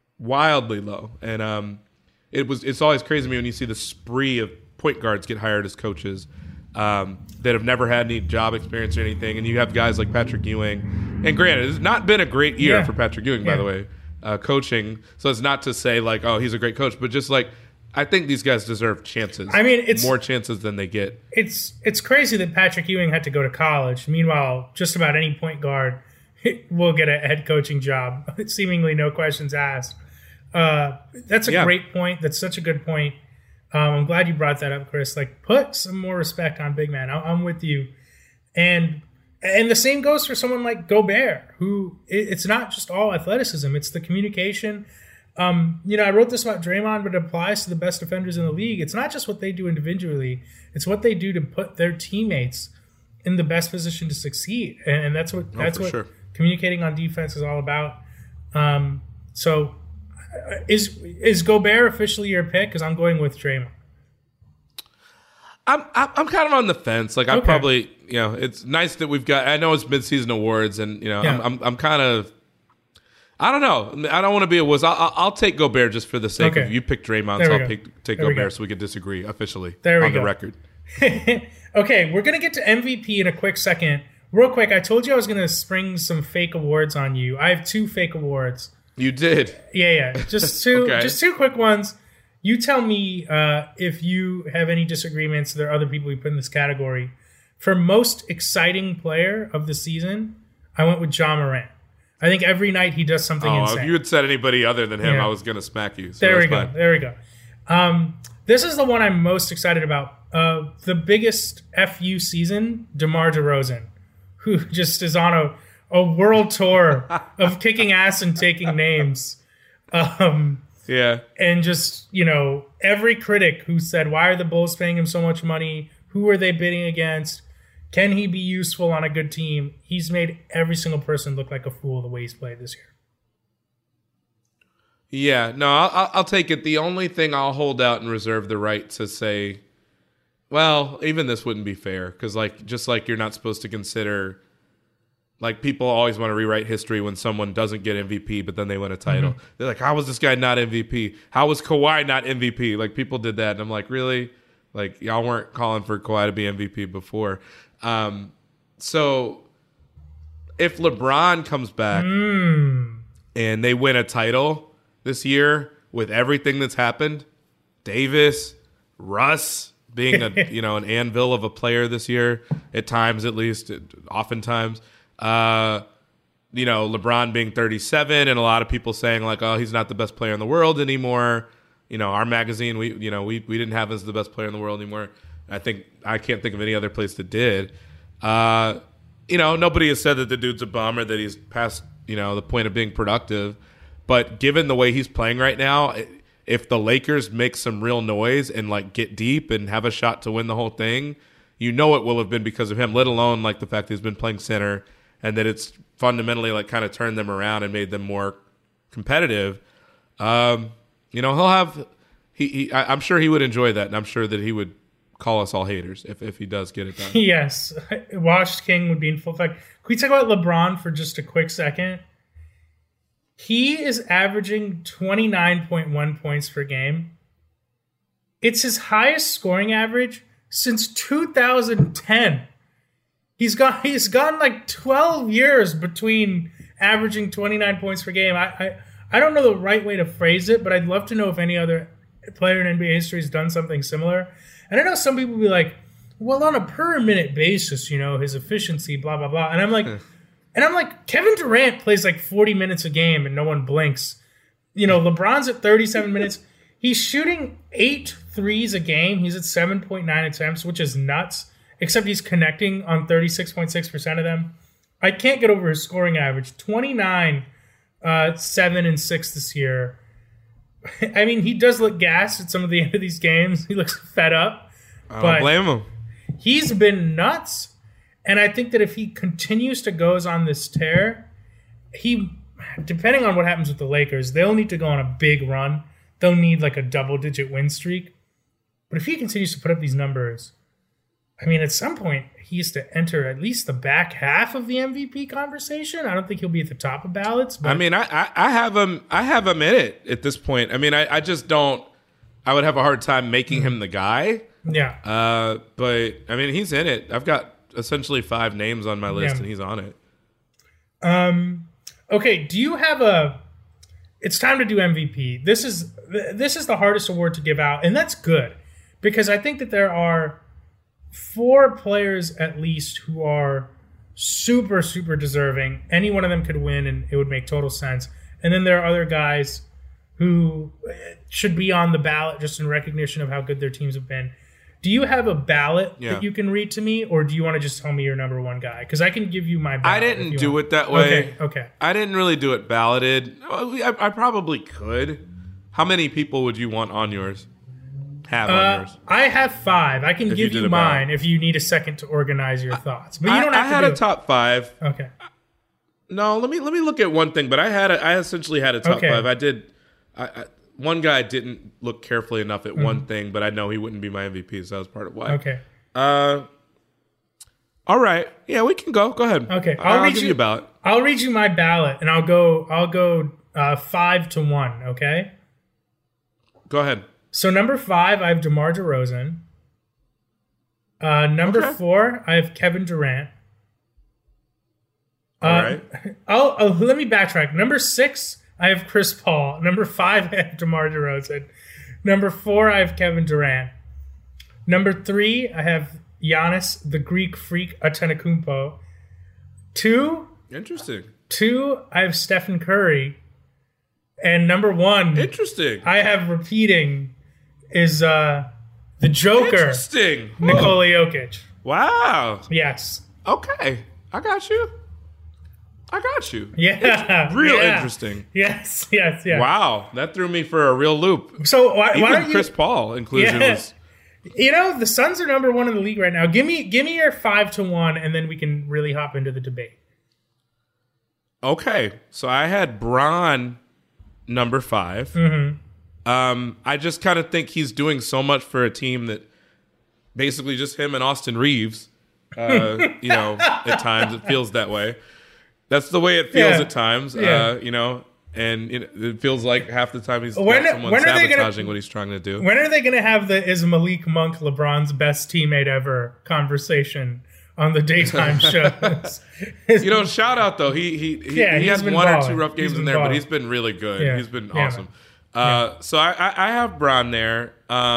And it's always crazy to me when you see the spree of point guards get hired as coaches that have never had any job experience or anything. And you have guys like Patrick Ewing. And granted, it's not been a great year for Patrick Ewing, by the way, coaching. So it's not to say like, oh, he's a great coach, but just like, I think these guys deserve chances. I mean, it's more chances than they get. It's crazy that Patrick Ewing had to go to college. Meanwhile, just about any point guard will get a head coaching job, seemingly no questions asked. That's a great point. That's such a good point. I'm glad you brought that up, Chris. Like, put some more respect on big man. I'm with you. And the same goes for someone like Gobert, who it's not just all athleticism. It's the communication. I wrote this about Draymond, but it applies to the best defenders in the league. It's not just what they do individually. It's what they do to put their teammates in the best position to succeed. And that's what communicating on defense is all about. So is Gobert officially your pick? Because I'm going with Draymond. I'm kind of on the fence. Like, I'm probably, it's nice that we've got, I know it's midseason awards and, I'm kind of, I don't know. I don't want to be a wuss. I'll take Gobert just for the sake of you pick Draymond, so I'll take Gobert so we can disagree officially on the record. Okay, we're going to get to MVP in a quick second. Real quick, I told you I was going to spring some fake awards on you. I have 2 fake awards. You did? Yeah. Just 2 just 2 quick ones. You tell me if you have any disagreements. There are other people we put in this category. For most exciting player of the season, I went with Ja Morant. I think every night he does something insane. If you had said anybody other than him, I was going to smack you. So there we go. This is the one I'm most excited about. The biggest FU season, DeMar DeRozan, who just is on a world tour of kicking ass and taking names. And just, every critic who said, why are the Bulls paying him so much money? Who are they bidding against? Can he be useful on a good team? He's made every single person look like a fool the way he's played this year. Yeah, no, I'll take it. The only thing I'll hold out and reserve the right to say, well, even this wouldn't be fair because, just like you're not supposed to consider, people always want to rewrite history when someone doesn't get MVP, but then they win a title. Mm-hmm. They're like, how was this guy not MVP? How was Kawhi not MVP? People did that, and I'm like, really? Y'all weren't calling for Kawhi to be MVP before. So if LeBron comes back and they win a title this year with everything that's happened, Davis, Russ being an anvil of a player this year, at times at least, oftentimes, LeBron being 37 and a lot of people saying oh, he's not the best player in the world anymore. Our magazine, we didn't have him as the best player in the world anymore. I can't think of any other place that did. Nobody has said that the dude's a bum or that he's past, the point of being productive. But given the way he's playing right now, if the Lakers make some real noise and get deep and have a shot to win the whole thing, it will have been because of him, let alone the fact that he's been playing center and that it's fundamentally kind of turned them around and made them more competitive. He'll have, I'm sure he would enjoy that. And I'm sure that he would call us all haters if he does get it done. Yes. Washed King would be in full effect. Can we talk about LeBron for just a quick second? He is averaging 29.1 points per game. It's his highest scoring average since 2010. He's gone 12 years between averaging 29 points per game. I don't know the right way to phrase it, but I'd love to know if any other player in NBA history has done something similar. And I know some people will be like, well, on a per minute basis, his efficiency, blah, blah, blah. And I'm like, Kevin Durant plays like 40 minutes a game and no one blinks. LeBron's at 37 minutes. He's shooting 8 threes a game. He's at 7.9 attempts, which is nuts, except he's connecting on 36.6% of them. I can't get over his scoring average. 29, 7, and 6 this year. I mean, he does look gassed at some of the end of these games. He looks fed up. I don't blame him. He's been nuts. And I think that if he continues to goes on this tear, depending on what happens with the Lakers, they'll need to go on a big run. They'll need like a double-digit win streak. But if he continues to put up these numbers, I mean, at some point, he has to enter at least the back half of the MVP conversation. I don't think he'll be at the top of ballots. But I mean, I have him. I have him in it at this point. I mean, I just don't. I would have a hard time making him the guy. Yeah. But I mean, he's in it. I've got essentially 5 names on my list, and he's on it. Okay. Do you have It's time to do MVP. This is the hardest award to give out, and that's good because I think that there are 4 players at least who are super, super deserving. Any one of them could win, and it would make total sense. And then there are other guys who should be on the ballot just in recognition of how good their teams have been. Do you have a ballot that you can read to me, or do you want to just tell me your number 1 guy? Because I can give you my ballot. I didn't do it that way. Okay. I didn't really do it balloted. I probably could. How many people would you want on yours? On yours? I have 5. I can give you mine if you need a second to organize your thoughts. But you don't have to. I had a top 5. Okay. No, let me look at one thing. But I essentially had a top 5. I did. One guy didn't look carefully enough at one thing, but I know he wouldn't be my MVP, so that was part of why. Okay. All right. Yeah, we can go. Go ahead. Okay. I'll give you a ballot. I'll read you my ballot, and I'll go 5-1. Okay. Go ahead. So number 5, I have DeMar DeRozan. Number 4, I have Kevin Durant. All right. Let me backtrack. Number 6, I have Chris Paul. Number 5, I have DeMar DeRozan. Number 4, I have Kevin Durant. Number 3, I have Giannis, the Greek freak, Antetokounmpo. 2. Interesting. 2, I have Stephen Curry. And number 1, interesting, I have repeating, is the Joker, interesting, Nikola Jokic. Wow. Yes. Okay. I got you. Yeah. Real interesting. Yes. Wow. That threw me for a real loop. So why Even don't you, Chris Paul inclusion was... the Suns are number 1 in the league right now. Give me your 5-1, and then we can really hop into the debate. Okay. So I had Bron number 5. I just kind of think he's doing so much for a team that basically just him and Austin Reeves, at times it feels that way. That's the way it feels at times, and it feels like half the time he's got someone sabotaging what he's trying to do. When are they going to have the is Malik Monk LeBron's best teammate ever conversation on the daytime shows? Shout out though. He has 1 or 2 rough games in there, but he's been really good. Yeah. He's been awesome. So I have Bron there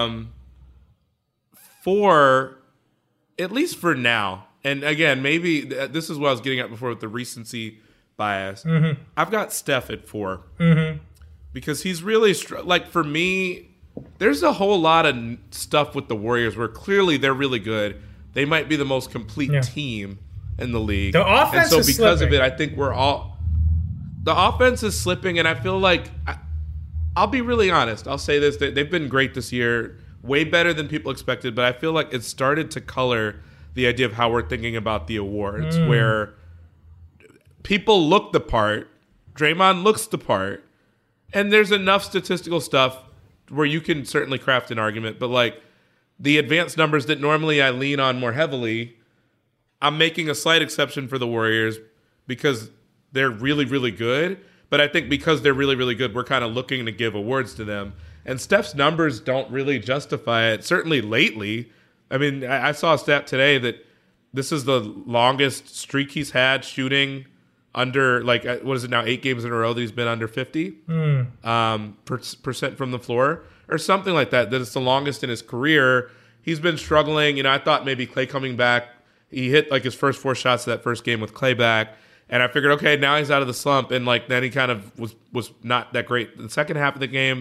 for at least for now. And again, maybe this is what I was getting at before with the recency bias. I've got Steph at 4 because he's really for me. There's a whole lot of stuff with the Warriors where clearly they're really good. They might be the most complete team in the league. The offense and so is because slipping. of it, I think the offense is slipping, and I feel like I'll be really honest. I'll say this: they've been great this year, way better than people expected. But I feel like it started to color the idea of how we're thinking about the awards, where people look the part, Draymond looks the part, and there's enough statistical stuff where you can certainly craft an argument, but the advanced numbers that normally I lean on more heavily, I'm making a slight exception for the Warriors because they're really, really good. But I think because they're really, really good, we're kind of looking to give awards to them. And Steph's numbers don't really justify it, certainly lately. I mean, I saw a stat today that this is the longest streak he's had shooting under, 8 games in a row that he's been under 50% from the floor or something like that. That it's the longest in his career. he's been struggling. You know, I thought maybe Klay coming back, he hit like his first 4 shots of that first game with Klay back. And I figured, okay, now he's out of the slump. And like then he kind of was not that great in the second half of the game.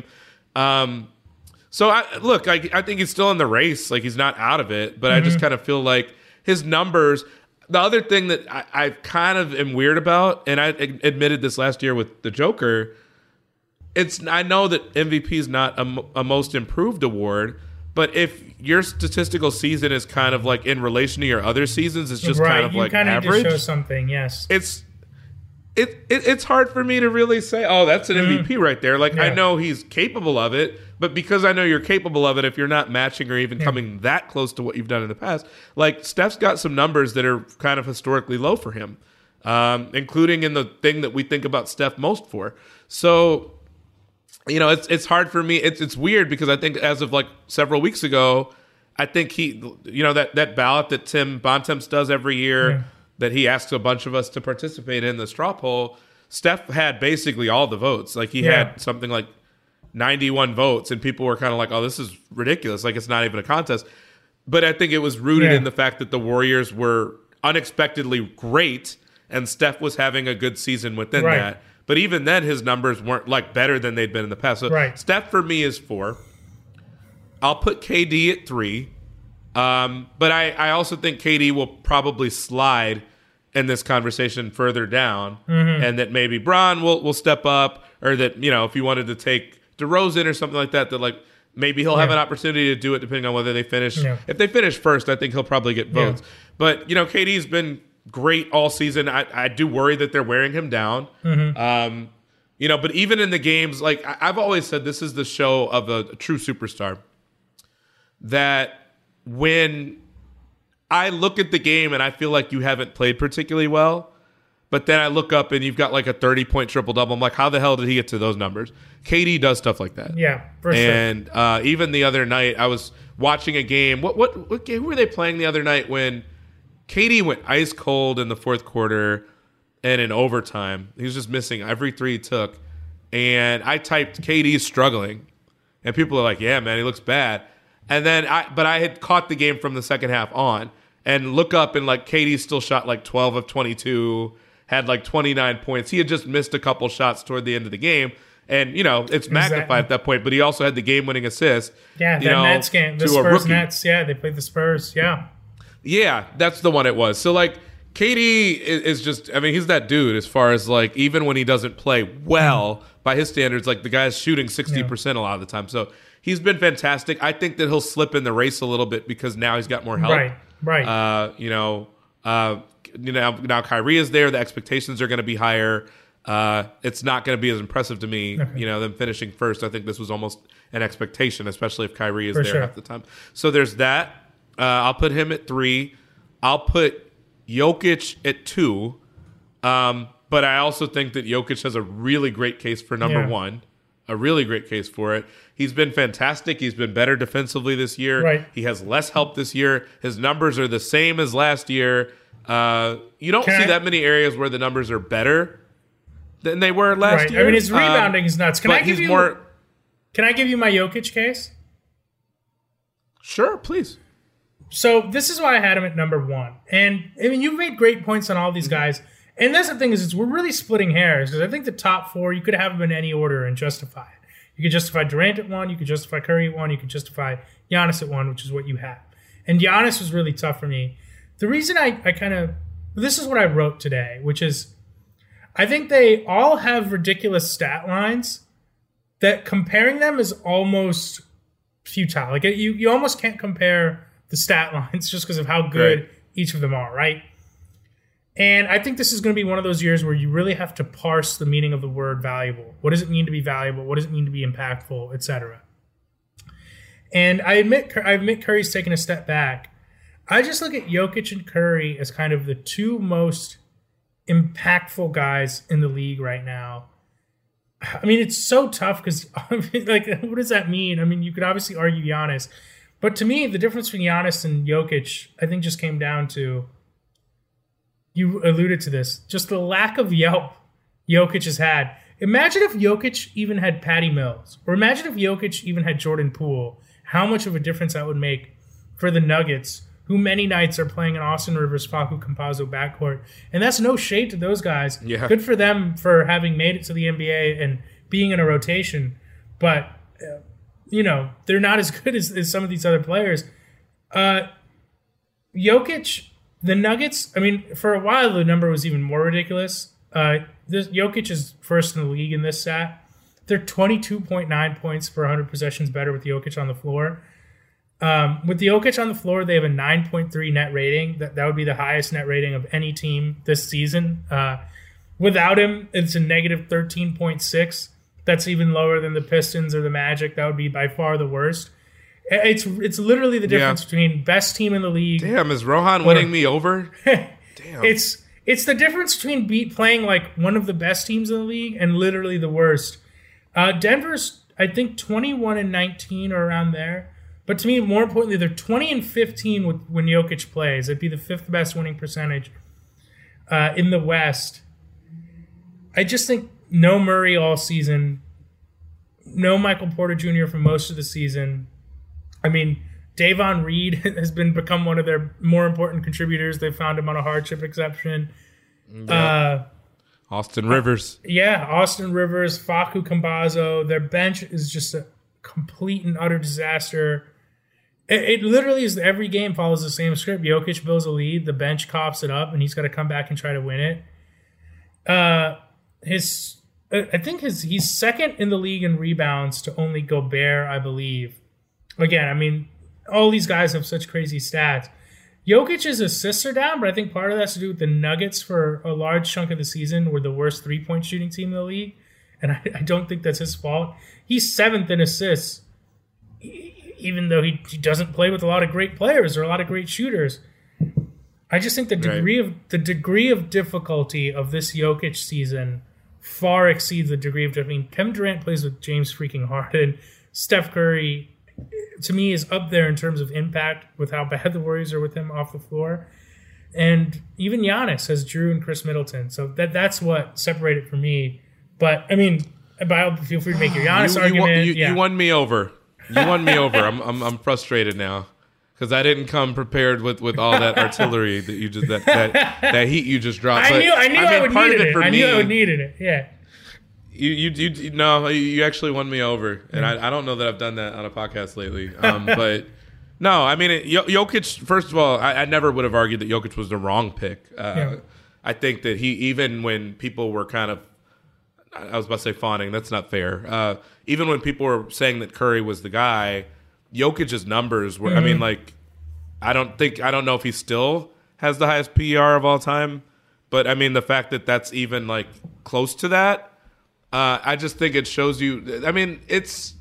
So I think he's still in the race. Like he's not out of it, but I just kind of feel like his numbers. The other thing that I kind of am weird about, and I admitted this last year with the Joker, I know that MVP is not a most improved award, but if your statistical season is kind of like in relation to your other seasons, it's just kind of like average. Need to show something, yes. It's hard for me to really say, oh, that's an MVP right there. Like I know he's capable of it, but because I know you're capable of it, if you're not matching or even coming that close to what you've done in the past, like Steph's got some numbers that are kind of historically low for him, including in the thing that we think about Steph most for. So, you know, it's hard for me. It's weird because I think as of like several weeks ago, I think he, you know, that ballot that Tim Bontemps does every year that he asks a bunch of us to participate in, the straw poll, Steph had basically all the votes. Like he had something like 91 votes, and people were kind of like, oh, this is ridiculous. Like it's not even a contest. But I think it was rooted in the fact that the Warriors were unexpectedly great, and Steph was having a good season within that. But even then, his numbers weren't like better than they'd been in the past. So Steph for me is 4. I'll put KD at 3. But I also think KD will probably slide in this conversation further down, and that maybe Bron will step up, or that, you know, if you wanted to take DeRozan or something like that, that like maybe he'll have an opportunity to do it depending on whether they finish. If they finish first, I think he'll probably get votes. But, you know, KD's been great all season. I do worry that they're wearing him down. You know, but even in the games, like I've always said, this is the show of a true superstar. That when I look at the game and I feel like you haven't played particularly well, but then I look up and you've got like a 30-point triple-double. I'm like, how the hell did he get to those numbers? KD does stuff like that. Yeah, for sure. And even the other night, I was watching a game. What game were they playing the other night when KD went ice cold in the fourth quarter and in overtime? He was just missing every 3 he took. And I typed, KD's struggling. And people are like, yeah, man, he looks bad. And then I had caught the game from the second half on, and look up and like KD still shot like 12 of 22, had like 29 points. He had just missed a couple shots toward the end of the game. And, you know, it's magnified at that point, but he also had the game-winning assist. Yeah, that Nets game, the Spurs Nets. Yeah, they played the Spurs. Yeah. Yeah, that's the one it was. So, like, KD is just, I mean, he's that dude as far as, like, even when he doesn't play well, by his standards, like, the guy's shooting 60% a lot of the time. So, he's been fantastic. I think that he'll slip in the race a little bit because now he's got more help. Right. Now Kyrie is there. The expectations are going to be higher. It's not going to be as impressive to me, them finishing first. I think this was almost an expectation, especially if Kyrie is there half the time. So there's that. I'll put him at 3. I'll put Jokic at 2. But I also think that Jokic has a really great case for number 1. A really great case for it. He's been fantastic. He's been better defensively this year. Right. He has less help this year. His numbers are the same as last year. You don't see that many areas where the numbers are better than they were last year. I mean, his rebounding is nuts. Can I give you my Jokic case? Sure, please. So this is why I had him at number 1. And I mean, you've made great points on all these guys. And that's the thing is we're really splitting hairs because I think the top 4, you could have them in any order and justify it. You could justify Durant at 1, you could justify Curry at 1, you could justify Giannis at 1, which is what you have. And Giannis was really tough for me. The reason this is what I wrote today, which is I think they all have ridiculous stat lines that comparing them is almost futile. Like you almost can't compare the stat lines just because of how good each of them are, right? And I think this is going to be one of those years where you really have to parse the meaning of the word valuable. What does it mean to be valuable? What does it mean to be impactful, etc.? And I admit Curry's taken a step back. I just look at Jokic and Curry as kind of the 2 most impactful guys in the league right now. I mean, it's so tough because, like, what does that mean? I mean, you could obviously argue Giannis. But to me, the difference between Giannis and Jokic, I think, just came down to, you alluded to this, just the lack of yelp Jokic has had. Imagine if Jokic even had Patty Mills, or imagine if Jokic even had Jordan Poole, how much of a difference that would make for the Nuggets, who many nights are playing an Austin Rivers, Facu Campazzo backcourt. And that's no shade to those guys. Yeah. Good for them for having made it to the NBA and being in a rotation. But, they're not as good as some of these other players. Jokic, the Nuggets, for a while the number was even more ridiculous. Jokic is first in the league in this stat. They're 22.9 points per 100 possessions better with Jokic on the floor. With the Jokic on the floor, they have a 9.3 net rating. That would be the highest net rating of any team this season. Without him, it's a negative 13.6. That's even lower than the Pistons or the Magic. That would be by far the worst. It's literally the difference between best team in the league. Damn, is Rohan winning me over? Damn. It's the difference between playing like one of the best teams in the league and literally the worst. Denver's, I think, 21-19 or around there. But to me, more importantly, they're 20-15 when Jokic plays. It'd be the fifth best winning percentage in the West. I just think no Murray all season, no Michael Porter Jr. for most of the season. Davon Reed has become one of their more important contributors. They found him on a hardship exception. Yeah. Austin Rivers. Austin Rivers, Facu Campazzo. Their bench is just a complete and utter disaster. It literally is every game follows the same script. Jokic builds a lead, the bench coughs it up, and he's got to come back and try to win it. He's second in the league in rebounds to only Gobert, I believe. Again, all these guys have such crazy stats. Jokic's assists are down, but I think part of that has to do with the Nuggets for a large chunk of the season were the worst three-point shooting team in the league, and I don't think that's his fault. He's seventh in assists, even though he doesn't play with a lot of great players or a lot of great shooters. I just think the degree of difficulty of this Jokic season far exceeds the degree of difficulty. Kevin Durant plays with James freaking Harden. Steph Curry, to me, is up there in terms of impact with how bad the Warriors are with him off the floor. And even Giannis has Drew and Chris Middleton. So that's what separated for me. But, feel free to make your Giannis argument. You won me over. I'm frustrated now because I didn't come prepared with all that artillery that you just that heat you just dropped. I knew I would need it. Yeah. You actually won me over, and I don't know that I've done that on a podcast lately. But no, Jokic. First of all, I never would have argued that Jokic was the wrong pick. I think that even when people were kind of, I was about to say fawning. That's not fair. Even when people were saying that Curry was the guy, Jokic's numbers were. Mm-hmm. I don't know if he still has the highest PER of all time, but the fact that that's even like close to that. I just think it shows you. It's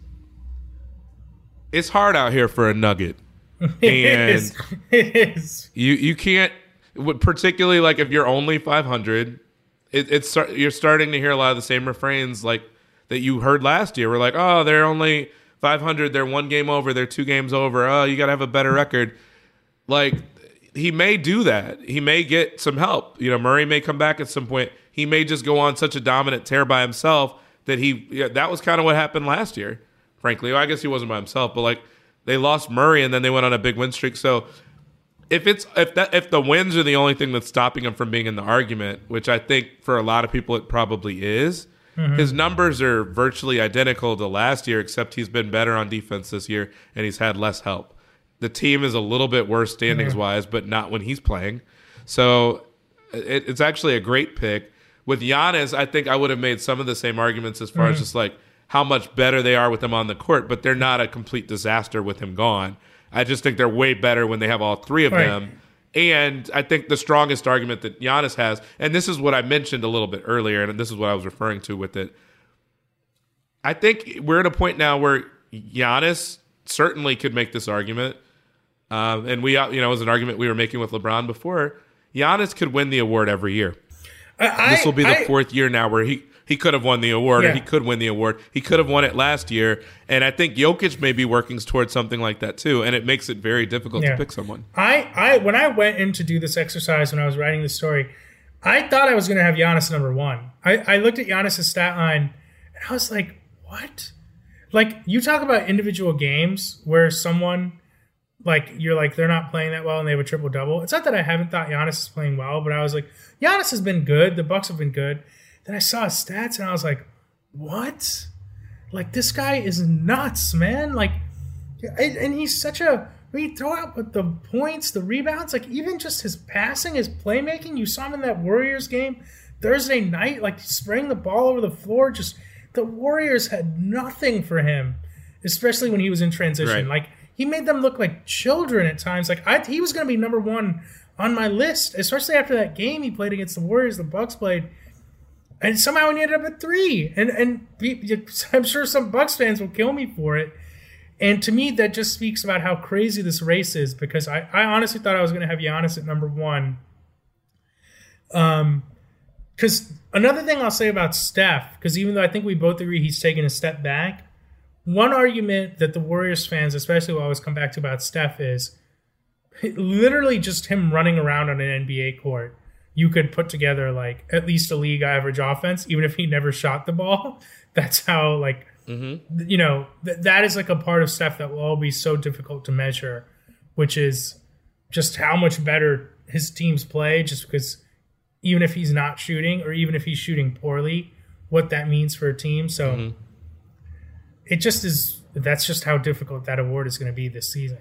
hard out here for a Nugget, and it is. You can't, particularly like if you're only 500. You're starting to hear a lot of the same refrains like that you heard last year. We're like, oh, they're only 500. They're one game over. They're two games over. Oh, you got to have a better record. Like, he may do that. He may get some help. Murray may come back at some point. He may just go on such a dominant tear by himself that that was kind of what happened last year, frankly. Well, I guess he wasn't by himself, but they lost Murray and then they went on a big win streak. So if the wins are the only thing that's stopping him from being in the argument, which I think for a lot of people it probably is, mm-hmm. His numbers are virtually identical to last year, except he's been better on defense this year and he's had less help. The team is a little bit worse standings-wise, but not when he's playing. So it's actually a great pick. With Giannis, I think I would have made some of the same arguments as far as just like how much better they are with him on the court, but they're not a complete disaster with him gone. I just think they're way better when they have all three of them. And I think the strongest argument that Giannis has, and this is what I mentioned a little bit earlier, and this is what I was referring to with it. I think we're at a point now where Giannis certainly could make this argument. And it was an argument we were making with LeBron before. Giannis could win the award every year. This will be the fourth year now where he could have won the award, or he could win the award. He could have won it last year, and I think Jokic may be working towards something like that too, and it makes it very difficult to pick someone. When I went in to do this exercise when I was writing the story, I thought I was going to have Giannis number one. I looked at Giannis' stat line, and I was like, what? Like, you talk about individual games where someone like you're like they're not playing that well and they have a triple double. It's not that I haven't thought Giannis is playing well, but I was like, Giannis has been good. The Bucks have been good. Then I saw his stats and I was like, what? Like this guy is nuts, man. Like, and he's such a. When you throw out the points, the rebounds, like even just his passing, his playmaking. You saw him in that Warriors game Thursday night, like spraying the ball over the floor. Just the Warriors had nothing for him, especially when he was in transition. Right. Like he made them look like children at times. Like he was going to be number one on my list, especially after that game he played against the Warriors. The Bucks played, and somehow he ended up at 3. And I'm sure some Bucks fans will kill me for it. And to me, that just speaks about how crazy this race is, because I honestly thought I was going to have Giannis at number 1. Because another thing I'll say about Steph, because even though I think we both agree he's taken a step back, one argument that the Warriors fans, especially will always come back to about Steph, is literally just him running around on an NBA court. You could put together like at least a league average offense, even if he never shot the ball. That's how like, you know, that is like a part of Steph that will all be so difficult to measure, which is just how much better his teams play, just because even if he's not shooting or even if he's shooting poorly, what that means for a team. So it just is, that's just how difficult that award is going to be this season.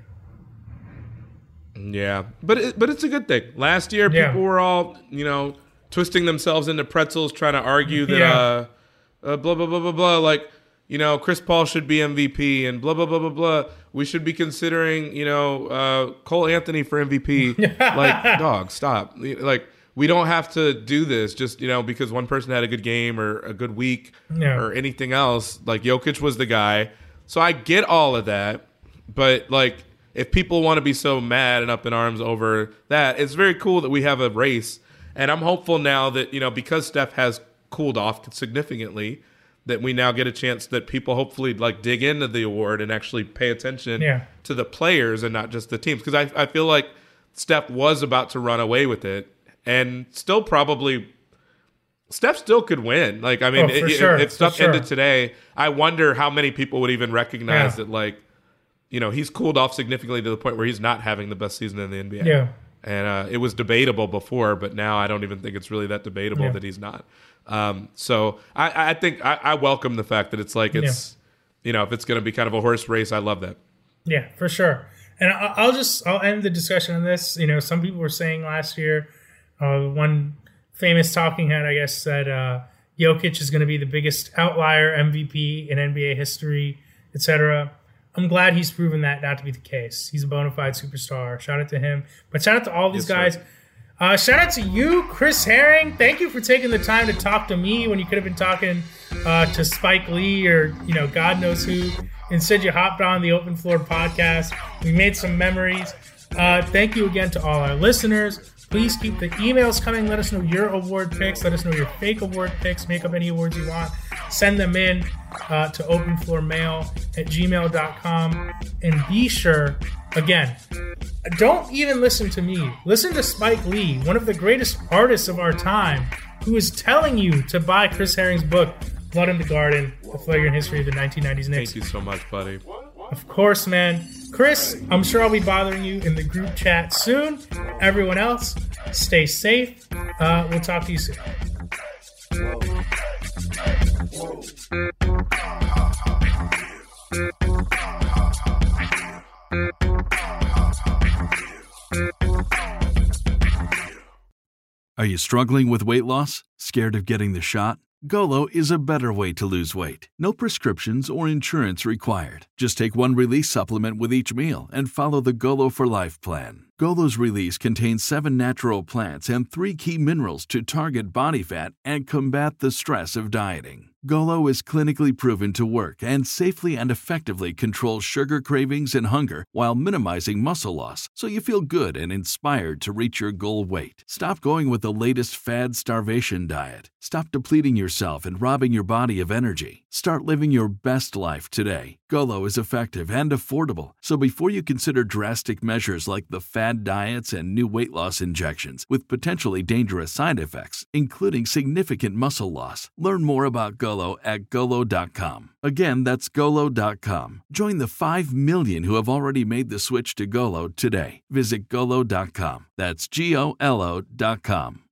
Yeah, but it's a good thing. Last year, people were all, you know, twisting themselves into pretzels, trying to argue that blah, blah, blah, blah, blah. Like, you know, Chris Paul should be MVP and blah, blah, blah, blah, blah. We should be considering, you know, Cole Anthony for MVP. Like, dog, stop. Like, we don't have to do this just, you know, because one person had a good game or a good week or anything else. Like, Jokic was the guy. So I get all of that. But, like, if people want to be so mad and up in arms over that, it's very cool that we have a race. And I'm hopeful now that, you know, because Steph has cooled off significantly, that we now get a chance that people hopefully like dig into the award and actually pay attention to the players and not just the teams. Because I feel like Steph was about to run away with it, and still probably Steph still could win. Like, I mean, if Steph ended today, I wonder how many people would even recognize that, like, you know, he's cooled off significantly to the point where he's not having the best season in the NBA. Yeah. And it was debatable before, but now I don't even think it's really that debatable that he's not. So I think I welcome the fact that it's like it's, you know, if it's going to be kind of a horse race, I love that. Yeah, for sure. And I'll end the discussion on this. You know, some people were saying last year, one famous talking head, I guess, said Jokic is going to be the biggest outlier MVP in NBA history, etc. I'm glad he's proven that not to be the case. He's a bona fide superstar. Shout out to him. But shout out to all these guys. Shout out to you, Chris Herring. Thank you for taking the time to talk to me when you could have been talking to Spike Lee or, you know, God knows who. Instead, you hopped on the Open Floor podcast. We made some memories. Thank you again to all our listeners. Please keep the emails coming. Let us know your award picks. Let us know your fake award picks. Make up any awards you want. Send them in to openfloormail@gmail.com. And be sure, again, don't even listen to me. Listen to Spike Lee, one of the greatest artists of our time, who is telling you to buy Chris Herring's book, Blood in the Garden, The Flagrant History of the 1990s Knicks. Thank you so much, buddy. Of course, man. Chris, I'm sure I'll be bothering you in the group chat soon. Everyone else, stay safe. We'll talk to you soon. Are you struggling with weight loss? Scared of getting the shot? Golo is a better way to lose weight. No prescriptions or insurance required. Just take one Release supplement with each meal and follow the Golo for Life plan. Golo's Release contains 7 natural plants and 3 key minerals to target body fat and combat the stress of dieting. Golo is clinically proven to work and safely and effectively controls sugar cravings and hunger while minimizing muscle loss, so you feel good and inspired to reach your goal weight. Stop going with the latest fad starvation diet. Stop depleting yourself and robbing your body of energy. Start living your best life today. Golo is effective and affordable, so before you consider drastic measures like the fad diets and new weight loss injections with potentially dangerous side effects, including significant muscle loss, learn more about Golo at Golo.com. Again, that's Golo.com. Join the 5 million who have already made the switch to Golo today. Visit Golo.com. That's Golo.com.